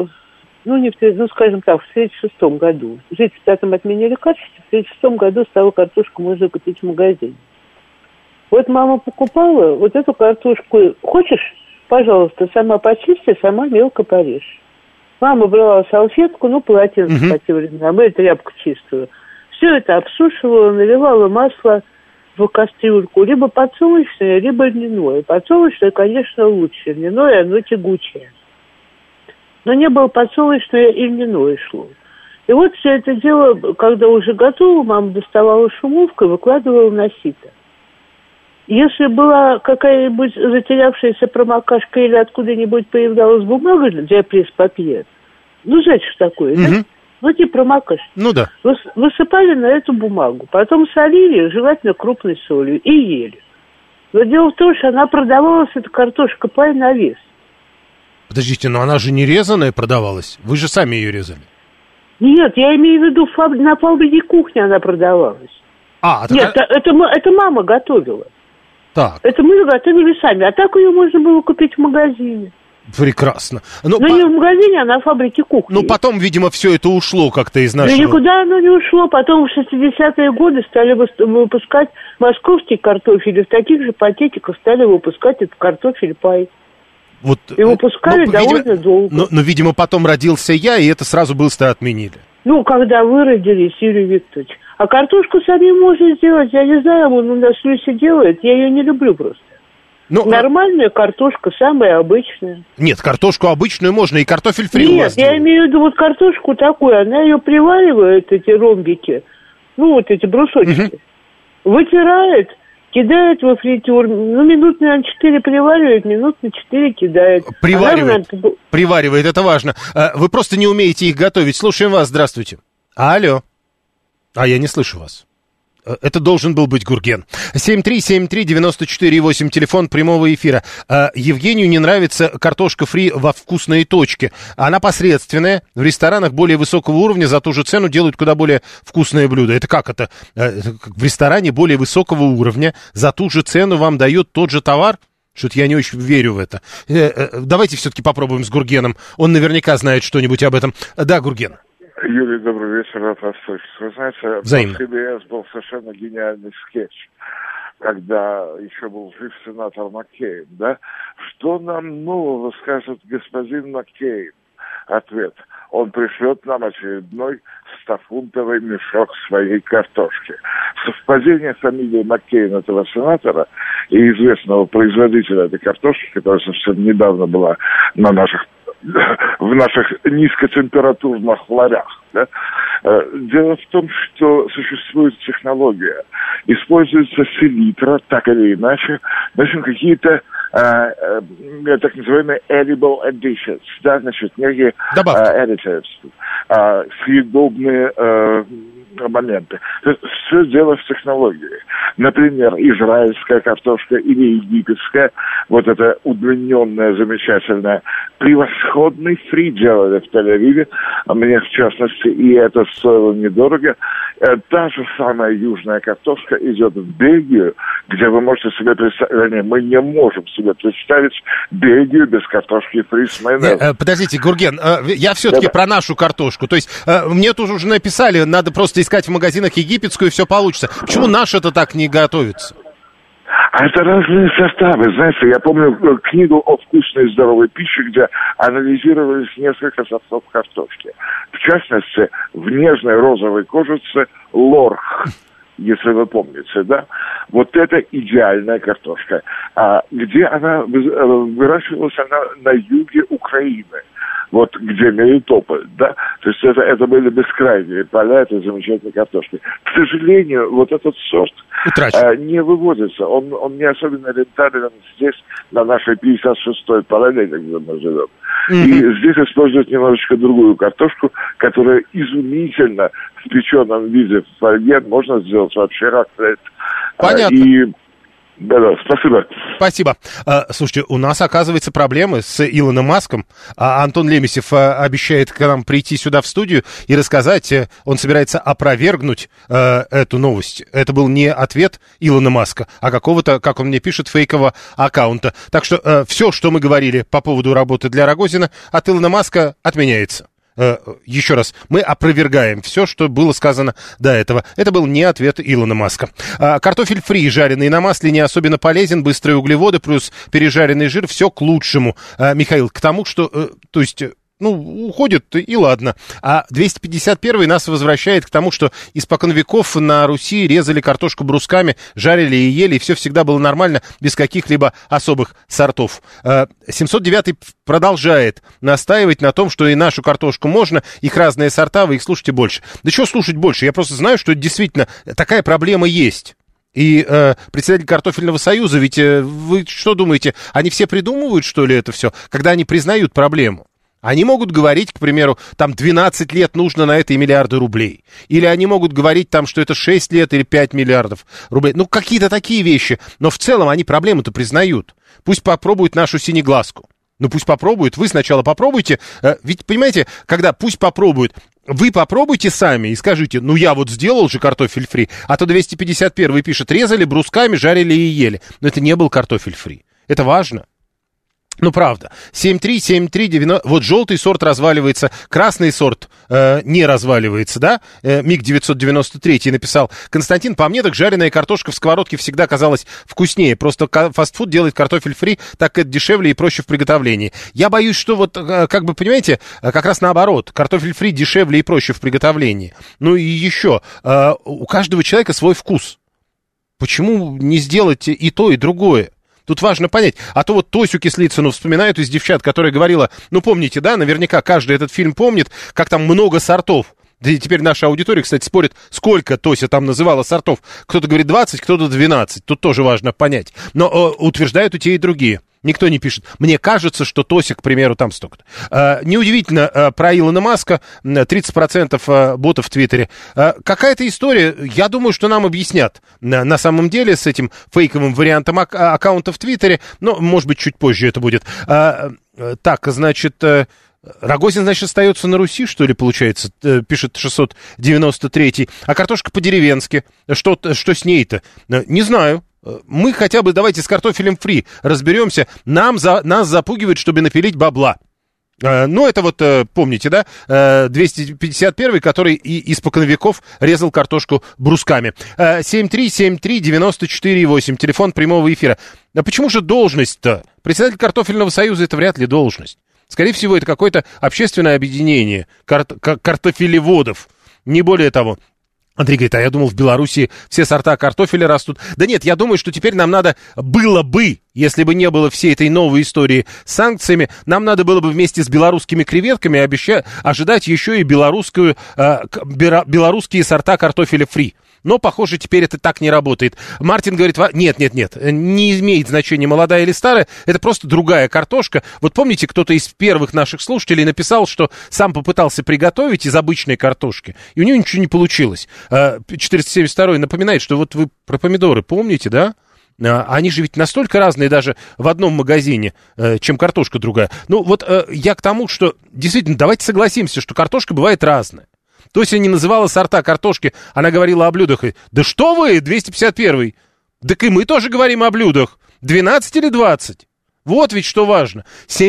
скажем так, в 1936 году. В 1935 отменили качество, в 1936 году стала картошку можно купить в магазине. Вот мама покупала вот эту картошку. Хочешь, пожалуйста, сама почисти, сама мелко порежь. Мама брала салфетку, полотенце по тем временам, и тряпку чистую. Все это обсушивала, наливала масло в кастрюльку, либо подсолнечное, либо льняное. Подсолнечное, конечно, лучше, льняное, оно тягучее. Но не было подсолнечное и льняное шло. И вот все это дело, когда уже готово, мама доставала шумовку и выкладывала на сито. Если была какая-нибудь затерявшаяся промокашка или откуда-нибудь появлялась бумага для пресс-папье, знаете, что такое, да? Промокашь. Да. Высыпали на эту бумагу. Потом солили, желательно крупной солью, и ели. Но дело в том, что она продавалась, эта картошка пай, на вес. Подождите, но она же не резаная продавалась. Вы же сами ее резали. Нет, я имею в виду, на фабрике кухни она продавалась. Нет, это мама готовила. Так. Это мы готовили сами. А так ее можно было купить в магазине. Прекрасно. Но не в магазине, а на фабрике кухни. Потом, видимо, все это ушло как-то из нашего... никуда оно не ушло. Потом в 60-е годы стали выпускать московский картофель. И в таких же пакетиках стали выпускать этот картофель пай. И выпускали довольно долго. Но, видимо, потом родился я, и это сразу быстро отменили. Когда вы родились, Юрий Викторович. А картошку сами можно сделать. Я не знаю, у нас Люся делает. Я ее не люблю просто. Нормальная картошка, самая обычная. Нет, картошку обычную можно, и картофель фри у вас Нет, я имею в виду картошку такую, она ее приваривает, эти ромбики, эти брусочки. вытирает, кидает во фритюр, минут, наверное, 4 приваривает, минут на 4 кидает. Приваривает, это важно. Вы просто не умеете их готовить. Слушаем вас, здравствуйте. Алло. Я не слышу вас. Это должен был быть Гурген. 7373948, телефон прямого эфира. Евгению не нравится картошка фри во вкусной точке. Она посредственная. В ресторанах более высокого уровня за ту же цену делают куда более вкусное блюдо. Это как это? В ресторане более высокого уровня за ту же цену вам дают тот же товар? Что-то я не очень верю в это. Давайте все-таки попробуем с Гургеном. Он наверняка знает что-нибудь об этом. Да, Гурген. Юрий, добрый вечер, рад вас слышать. Вы знаете, взаимно. В CBS был совершенно гениальный скетч, когда еще был жив сенатор Маккейн, да? Что нам нового скажет господин Маккейн? Ответ. Он пришлет нам очередной 100-фунтовый мешок своей картошки. Совпадение фамилии Маккейн, этого сенатора, и известного производителя этой картошки, которая совсем недавно была в наших низкотемпературных ларях. Да? Дело в том, что существует технология. Используется селитра, так или иначе, в общем, какие-то так называемые edible additions, да, значит, некие additives, съедобные моменты. Все дело в технологии. Например, израильская картошка или египетская, вот эта удлиненная, замечательная, превосходный фри делали в Тель-Авиве, мне в частности, и это стоило недорого. Та же самая южная картошка идет в Бельгию, где вы можете себе представить, мы не можем себе представить Бельгию без картошки фри с майонезом. Подождите, Гурген, я все-таки про нашу картошку. То есть мне тоже уже написали, надо просто искать в магазинах египетскую, и все получится. Почему наша-то так не готовится? Это разные составы. Знаете, я помню книгу о вкусной и здоровой пище, где анализировались несколько сортов картошки. В частности, в нежной розовой кожице лорх, если вы помните, да? Вот это идеальная картошка. Где она выращивалась? Она на юге Украины. Вот где Мелитополь, да, то есть это были бескрайние поля этой замечательной картошки. К сожалению, вот этот сорт не выводится, он не особенно рентабелен здесь, на нашей 56-й параллели, где мы живем. И здесь используют немножечко другую картошку, которая изумительно в печеном виде в фольге можно сделать вообще раклет. Понятно. Да, спасибо. Спасибо. Слушайте, у нас, оказывается, проблемы с Илоном Маском. Антон Лемесев обещает к нам прийти сюда в студию и рассказать, он собирается опровергнуть эту новость. Это был не ответ Илона Маска, а какого-то, как он мне пишет, фейкового аккаунта. Так что все, что мы говорили по поводу работы для Рогозина, от Илона Маска отменяется. Еще раз, мы опровергаем все, что было сказано до этого. Это был не ответ Илона Маска. Картофель фри, жареный на масле, не особенно полезен. Быстрые углеводы плюс пережаренный жир, все к лучшему. Михаил, к тому, что, то есть... уходит, и ладно. А 251-й нас возвращает к тому, что испокон веков на Руси резали картошку брусками, жарили и ели, и все всегда было нормально, без каких-либо особых сортов. 709-й продолжает настаивать на том, что и нашу картошку можно, их разные сорта, вы их слушайте больше. Да чего слушать больше? Я просто знаю, что действительно такая проблема есть. И председатель Картофельного союза, ведь вы что думаете, они все придумывают, что ли, это все, когда они признают проблему? Они могут говорить, к примеру, там 12 лет нужно на это и миллиарды рублей. Или они могут говорить там, что это 6 лет или 5 миллиардов рублей. Ну, какие-то такие вещи. Но в целом они проблему-то признают. Пусть попробуют нашу синеглазку. Ну, пусть попробуют. Вы сначала попробуйте. Ведь, понимаете, когда пусть попробуют, вы попробуйте сами и скажите, ну, я вот сделал же картофель фри. А то 251-й пишет, резали брусками, жарили и ели. Но это не был картофель фри. Это важно. Ну, правда. 73739... Вот желтый сорт разваливается, красный сорт не разваливается, да? МиГ-993 написал. Константин, по мне, так жареная картошка в сковородке всегда казалась вкуснее. Просто фастфуд делает картофель фри, так это дешевле и проще в приготовлении. Я боюсь, что вот, как бы, понимаете, как раз наоборот. Картофель фри дешевле и проще в приготовлении. Ну и еще, у каждого человека свой вкус. Почему не сделать и то, и другое? Тут важно понять. А то вот Тосю Кислицыну вспоминают из девчат, которая говорила, ну, помните, да, наверняка каждый этот фильм помнит, как там много сортов Да и теперь наша аудитория, кстати, спорит, сколько Тося там называла сортов. Кто-то говорит 20, кто-то 12. Тут тоже важно понять. Но утверждают и те, и другие. Никто не пишет. Мне кажется, что Тося, к примеру, там столько-то. Неудивительно, про Илона Маска 30% ботов в Твиттере. Какая-то история, я думаю, что нам объяснят на самом деле с этим фейковым вариантом аккаунта в Твиттере. Но, может быть, чуть позже это будет. Так, значит... Рогозин, значит, остается на Руси, что ли, получается, пишет 693-й. А картошка по-деревенски. Что с ней-то? Не знаю. Мы хотя бы давайте с картофелем фри разберемся. Нас запугивают, чтобы напилить бабла. Ну, это вот, помните, да, 251-й, который испокон веков резал картошку брусками. 7373948, телефон прямого эфира. А почему же должность-то? Председатель картофельного союза — это вряд ли должность. Скорее всего, это какое-то общественное объединение картофелеводов, не более того. Андрей говорит, а я думал, в Беларуси все сорта картофеля растут. Да нет, я думаю, что теперь нам надо было бы, если бы не было всей этой новой истории с санкциями, нам надо было бы вместе с белорусскими креветками ожидать еще и белорусские сорта картофеля фри. Но, похоже, теперь это так не работает. Мартин говорит, нет, не имеет значения, молодая или старая, это просто другая картошка. Вот помните, кто-то из первых наших слушателей написал, что сам попытался приготовить из обычной картошки, и у него ничего не получилось. 472-й напоминает, что вот вы про помидоры помните, да? Они же ведь настолько разные даже в одном магазине, чем картошка другая. Ну, вот я к тому, что действительно, давайте согласимся, что картошка бывает разная. Тося не называла сорта картошки, она говорила о блюдах. Да что вы, 251-й? Так и мы тоже говорим о блюдах. 12 или 20? Вот ведь что важно.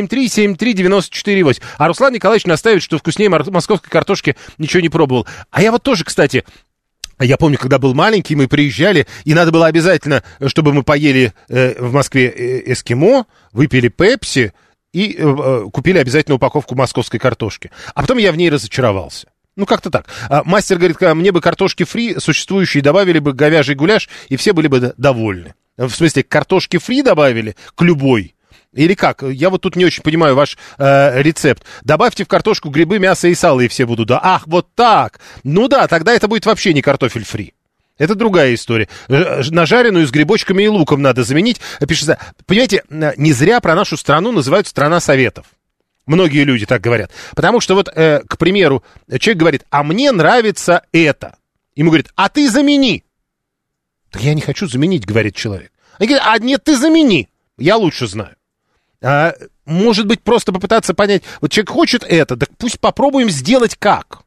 7373948. А Руслан Николаевич настаивает, что вкуснее московской картошки ничего не пробовал. А я вот тоже, кстати... Я помню, когда был маленький, мы приезжали, и надо было обязательно, чтобы мы поели в Москве эскимо, выпили пепси и купили обязательно упаковку московской картошки. А потом я в ней разочаровался. Ну, как-то так. Мастер говорит, мне бы картошки фри существующие добавили бы говяжий гуляш, и все были бы довольны. В смысле, картошки фри добавили к любой? Или как? Я вот тут не очень понимаю ваш рецепт. Добавьте в картошку грибы, мясо и сало, и все будут. Ах, вот так! Ну да, тогда это будет вообще не картофель фри. Это другая история. Нажаренную с грибочками и луком надо заменить. Пишется, понимаете, не зря про нашу страну называют «страна советов». Многие люди так говорят. Потому что вот, к примеру, человек говорит, а мне нравится это. Ему говорит, а ты замени. Так я не хочу заменить, говорит человек. Они говорят, а нет, ты замени. Я лучше знаю. Может быть, просто попытаться понять, вот человек хочет это, так пусть попробуем сделать как.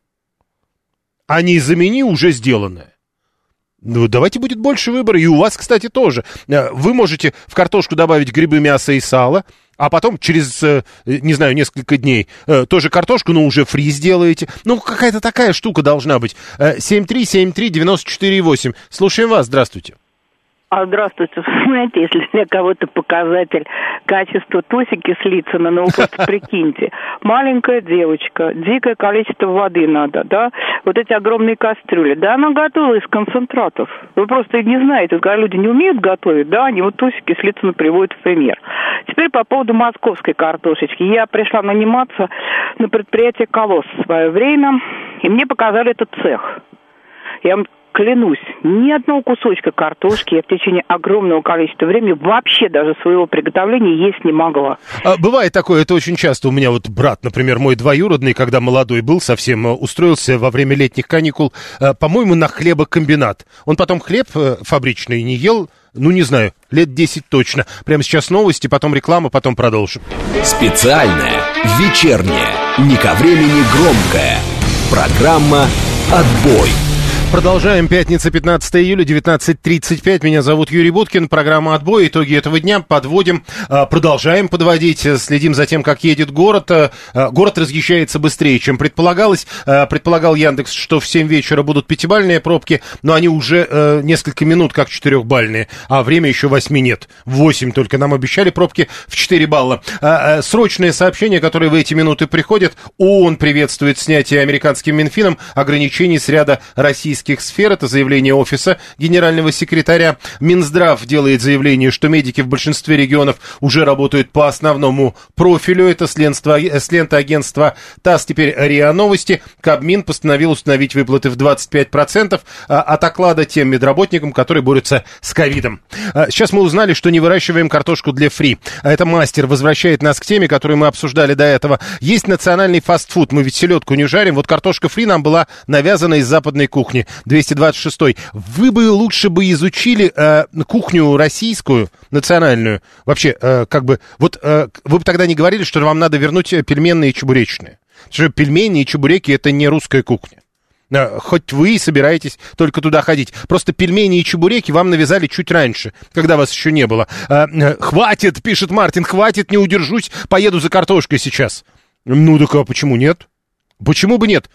А не замени уже сделанное. Ну, давайте будет больше выбора. И у вас, кстати, тоже. Вы можете в картошку добавить грибы, мясо и сало, а потом через, не знаю, несколько дней тоже картошку, но уже фри сделаете. Ну, какая-то такая штука должна быть. 7373948. Слушаем вас. Здравствуйте. Здравствуйте. Знаете, если для кого-то показатель качества Тоси Кислицына, ну, просто прикиньте. Маленькая девочка, дикое количество воды надо, да? Вот эти огромные кастрюли. Да, она готовила из концентратов. Вы просто не знаете, когда люди не умеют готовить, да, они вот Тоси Кислицыну приводят в пример. Теперь по поводу московской картошечки. Я пришла наниматься на предприятие «Колосс» в свое время, и мне показали этот цех. Я вам клянусь, ни одного кусочка картошки я в течение огромного количества времени вообще даже своего приготовления есть не могла. Бывает такое, это очень часто. У меня вот брат, например, мой двоюродный, когда молодой был, совсем устроился во время летних каникул, по-моему, на хлебокомбинат. Он потом хлеб фабричный не ел, ну, не знаю, лет 10 точно. Прямо сейчас новости, потом реклама, потом продолжим. Специальная, вечерняя, не ко времени громкая. Программа «Отбой». Продолжаем. Пятница, 15 июля, 19:35. Меня зовут Юрий Буткин. Программа «Отбой». Итоги этого дня подводим. Продолжаем подводить. Следим за тем, как едет город. Город разъезжается быстрее, чем предполагалось. Предполагал Яндекс, что в 7 вечера будут 5-бальные пробки, но они уже несколько минут как 4-бальные, а время еще 8 нет. 8 только нам обещали пробки в 4 балла. Срочные сообщения, которые в эти минуты приходят. ООН приветствует снятие американским Минфином ограничений с ряда российских медицинских сфер. Это заявление офиса генерального секретаря. Минздрав делает заявление, что медики в большинстве регионов уже работают по основному профилю. Это с ленты агентства ТАСС. Теперь РИА Новости. Кабмин постановил установить выплаты в 25% от оклада тем медработникам, которые борются с ковидом. Сейчас мы узнали, что не выращиваем картошку для фри. Это мастер возвращает нас к теме, которую мы обсуждали до этого. Есть национальный фастфуд. Мы ведь селедку не жарим. Вот картошка фри нам была навязана из западной кухни. 226-й. Вы бы лучше бы изучили кухню российскую, национальную. Вообще, вы бы тогда не говорили, что вам надо вернуть пельменные и чебуречные. Потому что пельмени и чебуреки — это не русская кухня. Хоть вы и собираетесь только туда ходить. Просто пельмени и чебуреки вам навязали чуть раньше, когда вас еще не было. «Хватит», пишет Мартин, «хватит, не удержусь, поеду за картошкой сейчас». Ну так а почему нет? Почему бы нет?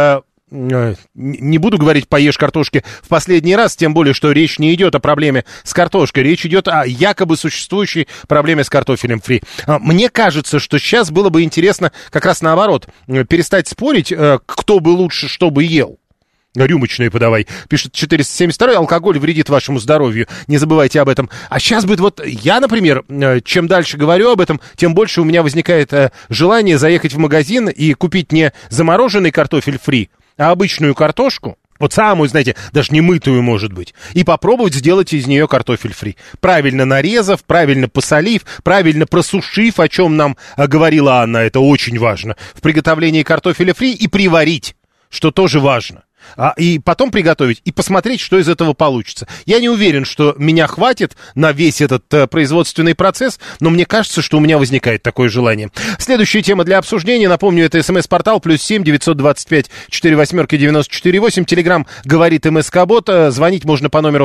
Не буду говорить «поешь картошки» в последний раз, тем более, что речь не идет о проблеме с картошкой, речь идет о якобы существующей проблеме с картофелем фри. Мне кажется, что сейчас было бы интересно как раз наоборот, перестать спорить, кто бы лучше что бы ел. Рюмочные подавай, пишет 472-й, алкоголь вредит вашему здоровью, не забывайте об этом. А сейчас будет я, например, чем дальше говорю об этом, тем больше у меня возникает желание заехать в магазин и купить не замороженный картофель фри, а обычную картошку, вот самую, знаете, даже не мытую, может быть, и попробовать сделать из нее картофель фри. Правильно нарезав, правильно посолив, правильно просушив, о чем нам говорила Анна, это очень важно, в приготовлении картофеля фри, и приварить, что тоже важно. И потом приготовить и посмотреть, что из этого получится. Я не уверен, что меня хватит на весь этот производственный процесс, но мне кажется, что у меня возникает такое желание. Следующая тема для обсуждения, напомню, это СМС-портал +7 925 48 8. Телеграм говорит МСК-бот. Звонить можно по номеру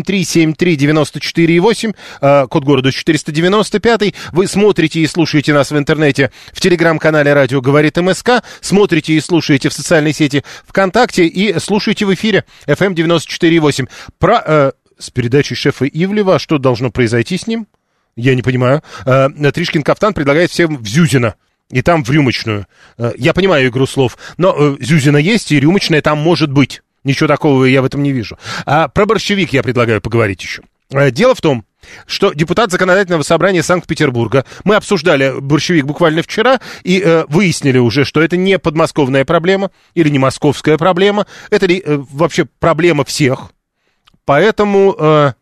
7373948, код города 495. Вы смотрите и слушаете нас в интернете в телеграм-канале «Радио говорит МСК», смотрите и слушаете в социальной сети ВКонтакте и слушайте в эфире FM 94.8. С передачей шефа Ивлева что должно произойти с ним? Я не понимаю. Тришкин Кафтан предлагает всем в Зюзино. И там в рюмочную. Я понимаю игру слов, но Зюзино есть, и рюмочная там может быть. Ничего такого я в этом не вижу. Про борщевик я предлагаю поговорить еще. Дело в том, что депутат Законодательного собрания Санкт-Петербурга, мы обсуждали борщевик буквально вчера и выяснили уже, что это не подмосковная проблема или не московская проблема, это вообще проблема всех. Поэтому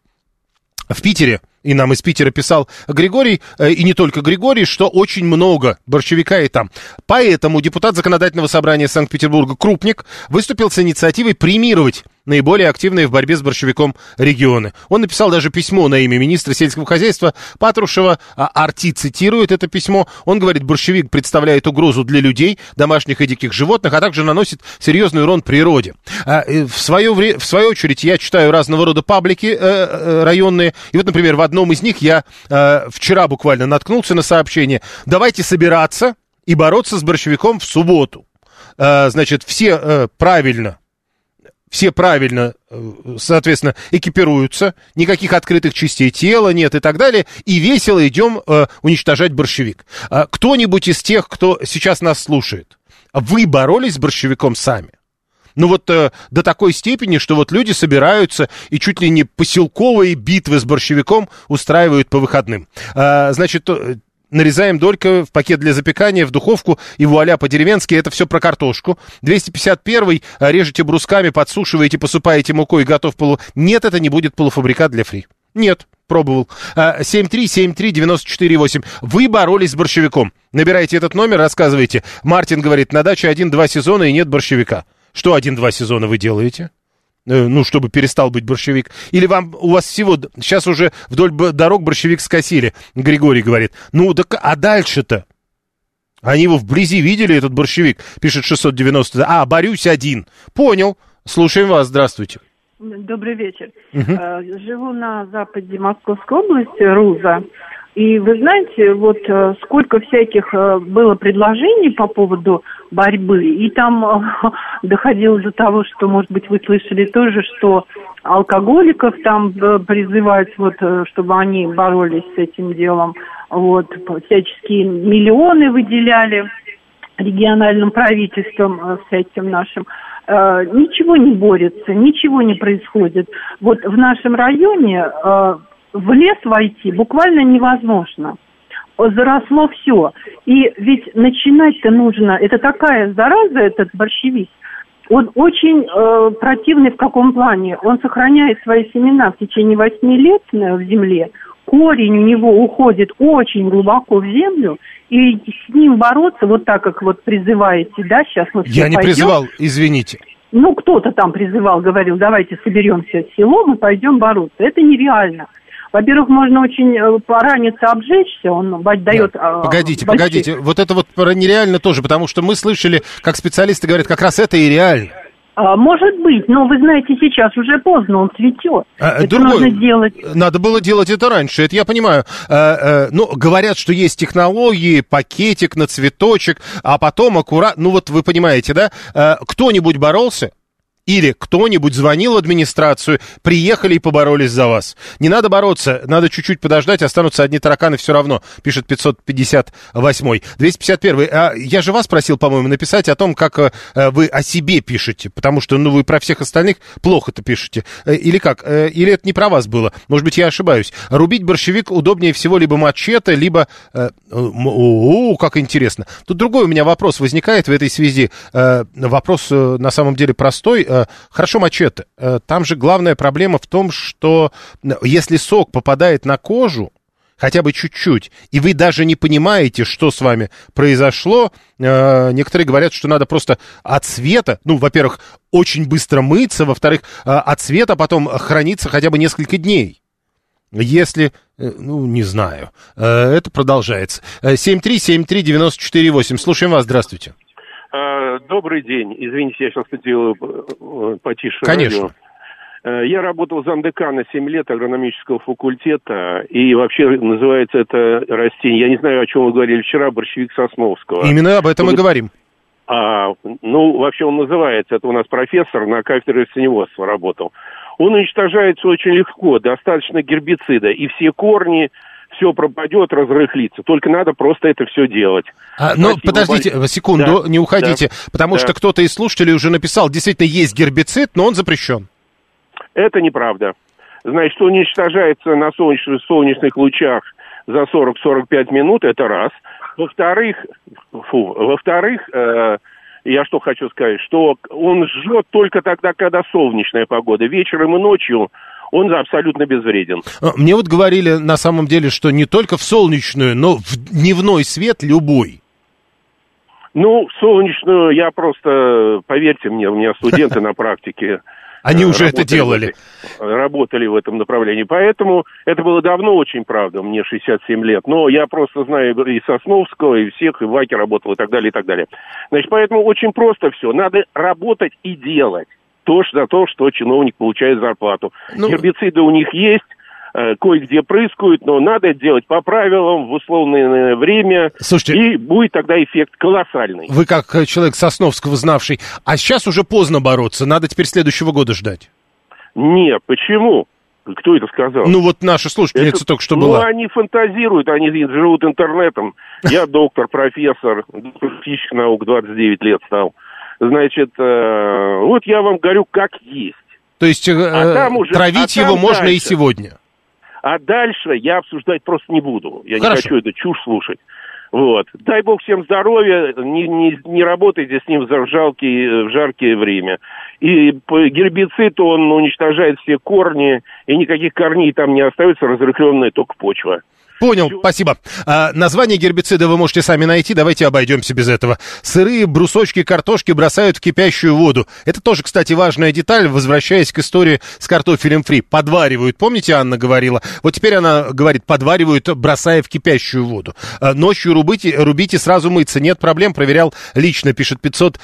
в Питере, и нам из Питера писал Григорий, и не только Григорий, что очень много борщевика и там. Поэтому депутат Законодательного собрания Санкт-Петербурга Крупник выступил с инициативой премировать наиболее активные в борьбе с борщевиком регионы. Он написал даже письмо на имя министра сельского хозяйства Патрушева. Арти цитирует это письмо. Он говорит, борщевик представляет угрозу для людей, домашних и диких животных, а также наносит серьезный урон природе. В свою очередь я читаю разного рода паблики районные. И вот, например, в одном из них я вчера буквально наткнулся на сообщение: давайте собираться и бороться с борщевиком в субботу. Значит, все правильно, соответственно, экипируются, никаких открытых частей тела нет и так далее, и весело идем уничтожать борщевик. Кто-нибудь из тех, кто сейчас нас слушает, вы боролись с борщевиком сами? Ну вот до такой степени, что вот люди собираются и чуть ли не поселковые битвы с борщевиком устраивают по выходным. Значит, нарезаем долька в пакет для запекания, в духовку, и вуаля, по-деревенски, это все про картошку. 251-й, режете брусками, подсушиваете, посыпаете мукой, готов Нет, это не будет полуфабрикат для фри. Нет, пробовал. 7373948. Вы боролись с борщевиком. Набирайте этот номер, рассказывайте. Мартин говорит, на даче 1-2 сезона и нет борщевика. Что 1-2 сезона вы делаете? Ну, чтобы перестал быть борщевик. Или у вас всего... Сейчас уже вдоль дорог борщевик скосили, Григорий говорит. Ну, так а дальше-то? Они его вблизи видели, этот борщевик, пишет 690. Борюсь один. Понял. Слушаем вас. Здравствуйте. Добрый вечер. Живу на западе Московской области, Руза. И вы знаете, вот сколько всяких было предложений по поводу борьбы, и там доходило до того, что, может быть, вы слышали тоже, что алкоголиков там призывают, вот, чтобы они боролись с этим делом, вот, всяческие миллионы выделяли региональным правительством с этим нашим. ничего не борется, ничего не происходит. Вот в нашем районе в лес войти буквально невозможно. Заросло все. И ведь начинать-то нужно, это такая зараза, этот борщевик, он очень противный в каком плане? Он сохраняет свои семена в течение 8 лет в земле, корень у него уходит очень глубоко в землю, и с ним бороться, вот так, как вот призываете, да, сейчас мы все Я не призывал, извините. Ну, кто-то там призывал, говорил, давайте соберемся селом и пойдем бороться. Это нереально. Во-первых, можно очень пораниться, обжечься, он дает... Погодите, вот это вот нереально тоже, потому что мы слышали, как специалисты говорят, как раз это и реально. Может быть, но вы знаете, сейчас уже поздно, он цветет. Это нужно делать. Надо было делать это раньше, это я понимаю. Но говорят, что есть технологии, пакетик на цветочек, а потом аккуратно... Ну вот вы понимаете, да? Кто-нибудь боролся? Или кто-нибудь звонил в администрацию, приехали и поборолись за вас. Не надо бороться, надо чуть-чуть подождать, останутся одни тараканы все равно, пишет 558-й. 251-й. Я же вас просил, по-моему, написать о том, как вы о себе пишете, потому что, вы про всех остальных плохо-то пишете. Или как? Или это не про вас было? Может быть, я ошибаюсь. Рубить борщевик удобнее всего либо мачете, либо... как интересно. Тут другой у меня вопрос возникает в этой связи. Вопрос на самом деле простой. Хорошо, мачете. Там же главная проблема в том, что если сок попадает на кожу, хотя бы чуть-чуть, и вы даже не понимаете, что с вами произошло, некоторые говорят, что надо просто от света, во-первых, очень быстро мыться, во-вторых, от света потом храниться хотя бы несколько дней. Если, не знаю, это продолжается. 7373948. Слушаем вас, здравствуйте. Добрый день. Извините, я сейчас сделаю потише. Конечно. Радио. Я работал замдекана 7 лет агрономического факультета, и вообще называется это растение, я не знаю, о чем вы говорили вчера, борщевик Сосновского. Именно об этом и говорим. Вообще он называется, это у нас профессор на кафедре растениеводства работал. Он уничтожается очень легко, достаточно гербицида, и все корни... Все пропадет, разрыхлится. Только надо просто это все делать. Подождите, секунду, не уходите. Потому что кто-то из слушателей уже написал, действительно есть гербицид, но он запрещен. Это неправда. Значит, уничтожается на солнечных лучах за 40-45 минут, это раз. Во-вторых, я что хочу сказать, что он жжет только тогда, когда солнечная погода. Вечером и ночью он абсолютно безвреден. Мне вот говорили на самом деле, что не только в солнечную, но в дневной свет любой. Солнечную я просто, поверьте мне, у меня студенты на практике. Они уже это делали. Работали в этом направлении. Поэтому это было давно очень, правда, мне 67 лет. Но я просто знаю и Сосновского, и всех, и в ВАКе работал, и так далее, и так далее. Значит, поэтому очень просто все. Надо работать и делать. За то, что чиновник получает зарплату. Гербициды у них есть, кое-где прыскают, но надо это делать по правилам, в условное время. Слушайте, и будет тогда эффект колоссальный. Вы как человек Сосновского знавший, а сейчас уже поздно бороться, надо теперь следующего года ждать. Нет, почему? Кто это сказал? Наша слушательница только что была. Они фантазируют, они живут интернетом. Я доктор, профессор, доктор физических наук, 29 лет стал. Значит, вот я вам говорю, как есть. То есть травить его можно дальше. И сегодня? А дальше я обсуждать просто не буду. Я Хорошо. Не хочу эту чушь слушать. Вот. Дай бог всем здоровья, не работайте с ним в жаркое время. И гербицид, он уничтожает все корни, и никаких корней там не остается, разрыхленная только почва. Понял, спасибо. Название гербицида вы можете сами найти, давайте обойдемся без этого. Сырые брусочки картошки бросают в кипящую воду. Это тоже, кстати, важная деталь, возвращаясь к истории с картофелем фри. Подваривают, помните, Анна говорила? Вот теперь она говорит, подваривают, бросая в кипящую воду. Ночью рубите, сразу мыться. Нет проблем, проверял лично, пишет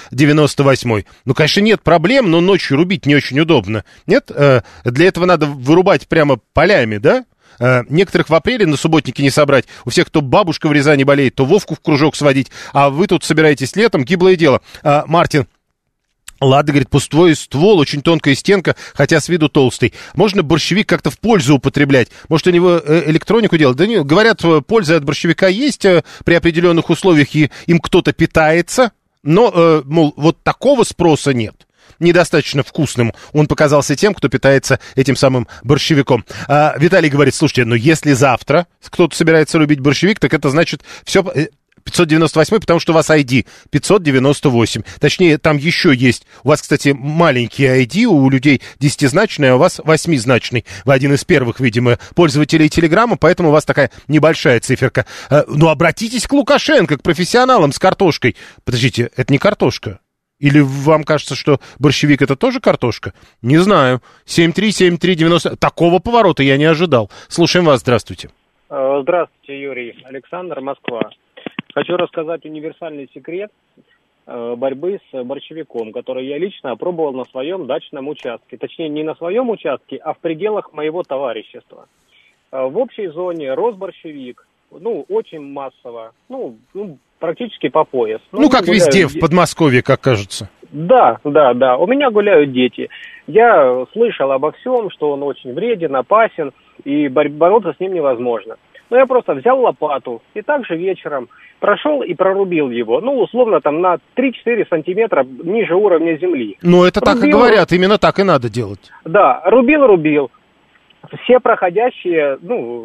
598-й. Конечно, нет проблем, но ночью рубить не очень удобно. Нет? Для этого надо вырубать прямо полями, да? Некоторых в апреле на субботнике не собрать. У всех, кто бабушка в Рязани болеет, то Вовку в кружок сводить. А вы тут собираетесь летом, гиблое дело. Мартин, ладно, говорит, пустой ствол, очень тонкая стенка, хотя с виду толстый. Можно борщевик как-то в пользу употреблять? Может, у него электронику делать? Да нет, говорят, польза от борщевика есть при определенных условиях, и им кто-то питается. Но, вот такого спроса нет. недостаточно вкусным он показался тем, кто питается этим самым борщевиком. Виталий говорит, слушайте, но если завтра кто-то собирается любить борщевик, так это значит все... 598, потому что у вас ID 598. Точнее, там еще есть. У вас, кстати, маленький ID, у людей 10-значный, а у вас 8-значный. Вы один из первых, видимо, пользователей Телеграма, поэтому у вас такая небольшая циферка. Но обратитесь к Лукашенко, к профессионалам с картошкой. Подождите, это не картошка? Или вам кажется, что борщевик это тоже картошка? Не знаю. 73739. Такого поворота я не ожидал. Слушаем вас, здравствуйте. Здравствуйте, Юрий. Александр, Москва. Хочу рассказать универсальный секрет борьбы с борщевиком, который я лично опробовал на своем дачном участке. Точнее, не на своем участке, а в пределах моего товарищества. В общей зоне рос борщевик, очень массово, практически по пояс. Как везде в Подмосковье, как кажется. Да. У меня гуляют дети. Я слышал обо всем, что он очень вреден, опасен, и бороться с ним невозможно. Но я просто взял лопату и также вечером прошел и прорубил его, условно, там на 3-4 сантиметра ниже уровня земли. Это так и говорят, именно так и надо делать. Да, рубил. Все проходящие,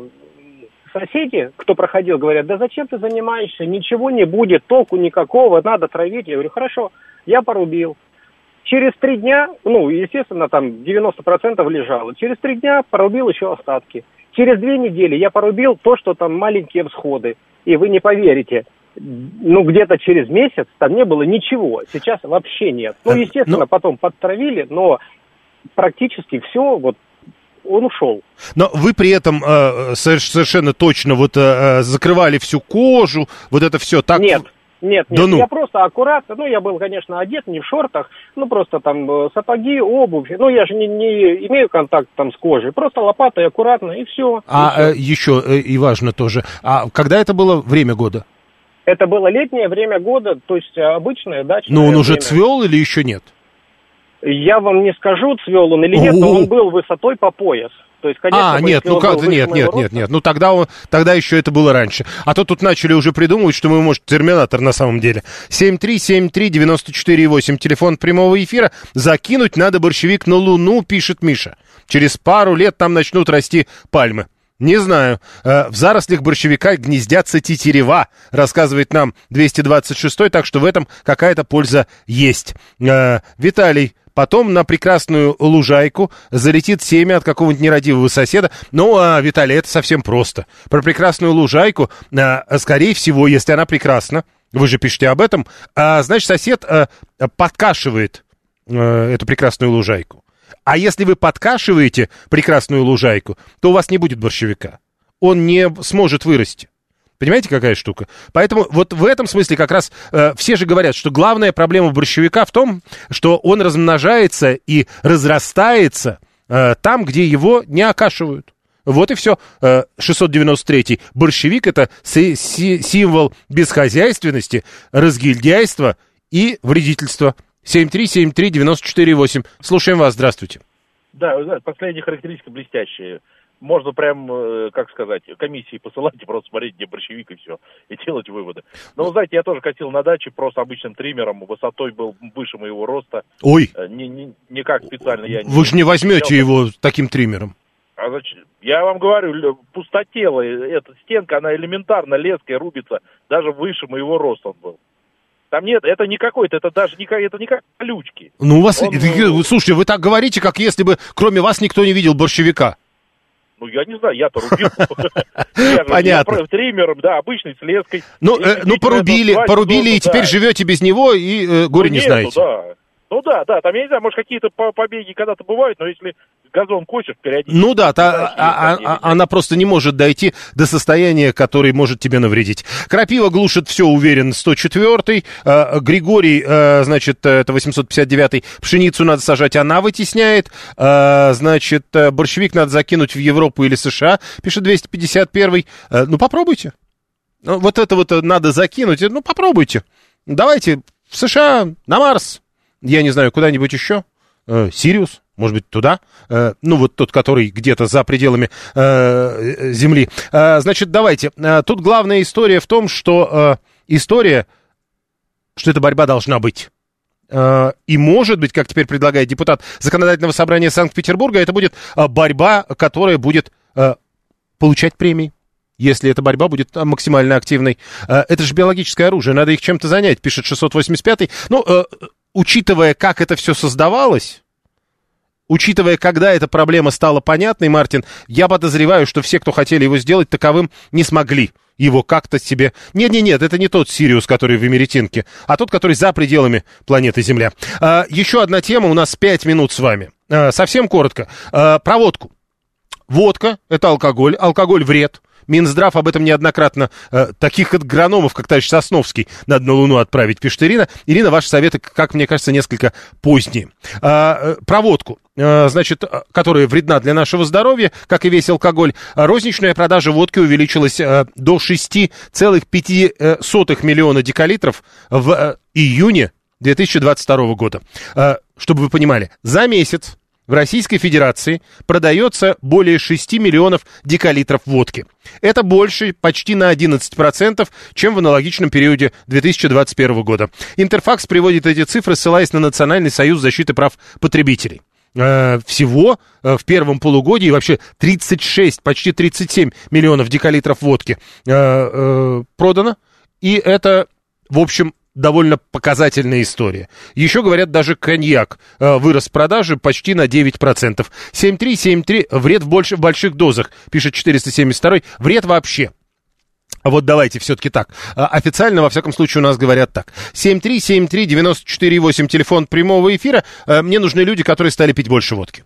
соседи, кто проходил, говорят, да зачем ты занимаешься, ничего не будет, толку никакого, надо травить. Я говорю, хорошо, я порубил. Через 3 дня, естественно, там 90% лежало, через 3 дня порубил еще остатки. Через 2 недели я порубил то, что там маленькие всходы. И вы не поверите, где-то через месяц там не было ничего. Сейчас вообще нет. Естественно, потом подтравили, но практически все, он ушел. Но вы при этом совершенно точно закрывали всю кожу, это все так... Нет, я просто аккуратно, я был, конечно, одет, не в шортах, просто там сапоги, обувь, я же не имею контакт там с кожей, просто лопатой аккуратно, и все. Еще и важно тоже, когда это было время года? Это было летнее время года, то есть обычное дачное Но он время. Уже цвел или еще нет? Я вам не скажу, цвел он или нет, но он был высотой по пояс. То есть, конечно, нет. Тогда еще это было раньше. А то тут начали уже придумывать, что мы, может, терминатор на самом деле. 7373948, телефон прямого эфира. Закинуть надо борщевик на Луну, пишет Миша. Через пару лет там начнут расти пальмы. Не знаю. В зарослях борщевика гнездятся тетерева, рассказывает нам 226-й, так что в этом какая-то польза есть. Виталий. Потом на прекрасную лужайку залетит семя от какого-нибудь нерадивого соседа. Виталий, это совсем просто. Про прекрасную лужайку, скорее всего, если она прекрасна, вы же пишете об этом, значит, сосед подкашивает эту прекрасную лужайку. А если вы подкашиваете прекрасную лужайку, то у вас не будет борщевика. Он не сможет вырасти. Понимаете, какая штука? Поэтому в этом смысле как раз все же говорят, что главная проблема борщевика в том, что он размножается и разрастается там, где его не окашивают. Вот и все. 693-й. Борщевик — это символ бесхозяйственности, разгильдяйства и вредительства. 7373948. Слушаем вас. Здравствуйте. Да, вы знаете, последняя характеристика блестящая. Можно прям, комиссии посылать и просто смотреть, где борщевик, и все, и делать выводы. Но, знаете, я тоже катил на даче просто обычным триммером, высотой был выше моего роста. Ой! Никак специально я не... Вы же не возьмете его таким триммером. А зачем? Я вам говорю, пустотелая эта стенка, она элементарно леской рубится, даже выше моего роста он был. Там нет, это не какой-то, это даже не как колючки. У вас, слушайте, вы так говорите, как если бы кроме вас никто не видел борщевика. Я не знаю, я-то рубил. Понятно. Я триммером, обычной с леской. Порубили, и теперь живете без него, и горе не знаете. Там, я не знаю, может, какие-то побеги когда-то бывают, но если газон косишь периодически... Она просто не может дойти до состояния, которое может тебе навредить. Крапива глушит все, уверен, 104-й. Григорий, это 859-й. Пшеницу надо сажать, она вытесняет. Борщевик надо закинуть в Европу или США, пишет 251-й. Попробуйте. Это надо закинуть. Попробуйте. Давайте в США, на Марс. Я не знаю, куда-нибудь еще. Сириус, может быть, туда. Тот, который где-то за пределами Земли. Давайте. Тут главная история в том, что эта борьба должна быть. И, может быть, как теперь предлагает депутат Законодательного собрания Санкт-Петербурга, это будет борьба, которая будет получать премии, если эта борьба будет максимально активной. Это же биологическое оружие, надо их чем-то занять, пишет 685-й. Ну, учитывая, как это все создавалось, учитывая, когда эта проблема стала понятной, Мартин, я подозреваю, что все, кто хотели его сделать таковым, не смогли его как-то себе... Нет, это не тот Сириус, который в Имеретинке, а тот, который за пределами планеты Земля. Еще одна тема, у нас 5 минут с вами. Совсем коротко. Про водку. Водка – это алкоголь, алкоголь – вред. Минздрав об этом неоднократно, таких агрономов, как товарищ Сосновский, надо на Луну отправить, пишет Ирина. Ирина, ваши советы, как мне кажется, несколько поздние. Про водку, значит, которая вредна для нашего здоровья, как и весь алкоголь. Розничная продажа водки увеличилась до 6,5 миллиона декалитров в июне 2022 года. Чтобы вы понимали, за месяц в Российской Федерации продается более 6 миллионов декалитров водки. Это больше почти на 11%, чем в аналогичном периоде 2021 года. Интерфакс приводит эти цифры, ссылаясь на Национальный союз защиты прав потребителей. Всего в первом полугодии вообще 36, почти 37 миллионов декалитров водки продано. И это, в общем, довольно показательная история. Еще, говорят, даже коньяк вырос в продаже почти на 9%. 7,3, вред в больших дозах, пишет 472. Вред вообще. Вот давайте все-таки так. Официально, во всяком случае, у нас говорят так. 7373948, телефон прямого эфира. Мне нужны люди, которые стали пить больше водки.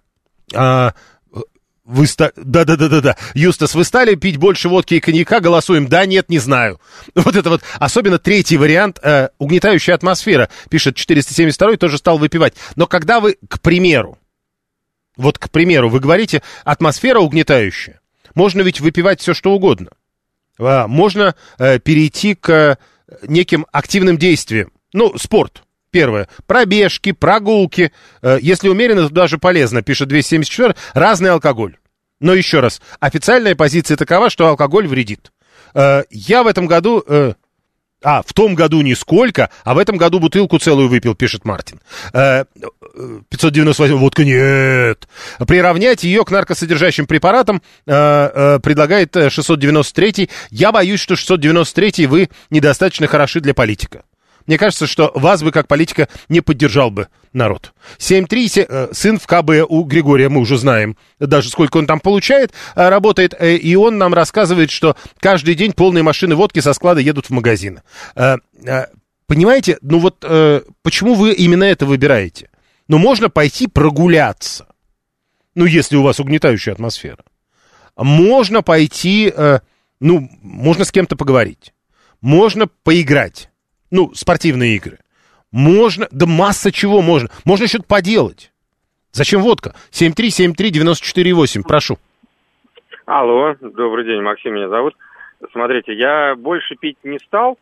Да. Юстас, вы стали пить больше водки и коньяка? Голосуем. Да, нет, не знаю. Вот это вот, особенно третий вариант, угнетающая атмосфера, пишет 472, тоже стал выпивать. Но когда вы, к примеру, вы говорите, атмосфера угнетающая, можно ведь выпивать все, что угодно. Можно перейти к неким активным действиям. Ну, спорт. Первое. Пробежки, прогулки. Если умеренно, то даже полезно, пишет 274. Разный алкоголь. Но еще раз, официальная позиция такова, что алкоголь вредит. Я в этом году... в том году нисколько, а в этом году бутылку целую выпил, пишет Мартин. 598, водка нет. Приравнять ее к наркосодержащим препаратам предлагает 693. Я боюсь, что 693 вы недостаточно хороши для политика. Мне кажется, что вас бы, как политика, не поддержал бы народ. 7-3, сын в КБ у Григория, мы уже знаем, даже сколько он там получает, работает, и он нам рассказывает, что каждый день полные машины водки со склада едут в магазины. Понимаете, почему вы именно это выбираете? Можно пойти прогуляться, если у вас угнетающая атмосфера. Можно пойти, можно с кем-то поговорить, можно поиграть. Спортивные игры. Можно, да масса чего можно. Можно что-то поделать. Зачем водка? 7373948, прошу. Алло, добрый день, Максим меня зовут. Смотрите, я больше пить не стал,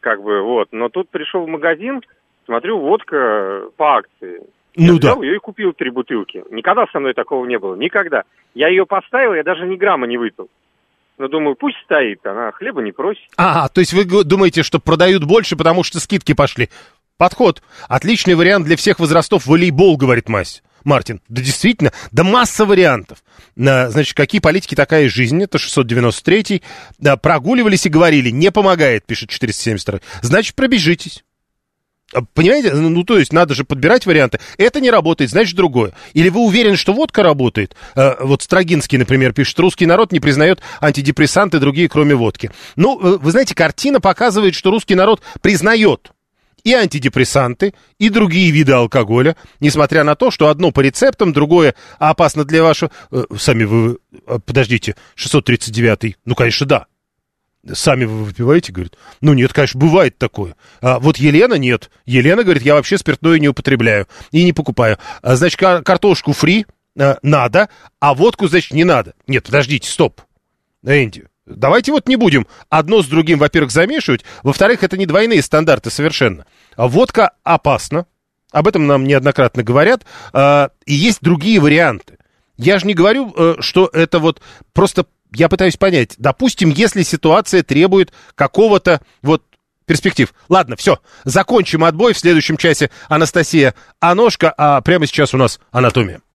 но тут пришел в магазин, смотрю, водка по акции. Я взял ее и купил 3 бутылки. Никогда со мной такого не было, никогда. Я ее поставил, я даже ни грамма не выпил. Думаю, пусть стоит, она хлеба не просит. То есть вы думаете, что продают больше, потому что скидки пошли? Подход. Отличный вариант для всех возрастов. Волейбол, говорит Мартин. Да действительно, да масса вариантов. Значит, какие политики, такая и жизнь. Это 693. Прогуливались и говорили, не помогает, пишет 472. Значит, пробежитесь. Понимаете? То есть надо же подбирать варианты. Это не работает, значит другое. Или вы уверены, что водка работает? Вот Строгинский, например, пишет, русский народ не признает антидепрессанты другие, кроме водки. Вы знаете, картина показывает, что русский народ признает и антидепрессанты, и другие виды алкоголя, несмотря на то, что одно по рецептам, другое опасно для вашего... Сами вы... Подождите, 639-й. Конечно, да. Сами вы выпиваете, говорит? Нет, конечно, бывает такое. Вот Елена нет. Елена говорит, я вообще спиртное не употребляю и не покупаю. Значит, картошку фри надо, а водку, значит, не надо. Нет, подождите, стоп. Энди, давайте не будем одно с другим, во-первых, замешивать. Во-вторых, это не двойные стандарты совершенно. Водка опасна. Об этом нам неоднократно говорят. И есть другие варианты. Я же не говорю, что это просто... Я пытаюсь понять, допустим, если ситуация требует какого-то перспектив. Ладно, все, закончим отбой. В следующем часе Анастасия Аношка, а прямо сейчас у нас анатомия.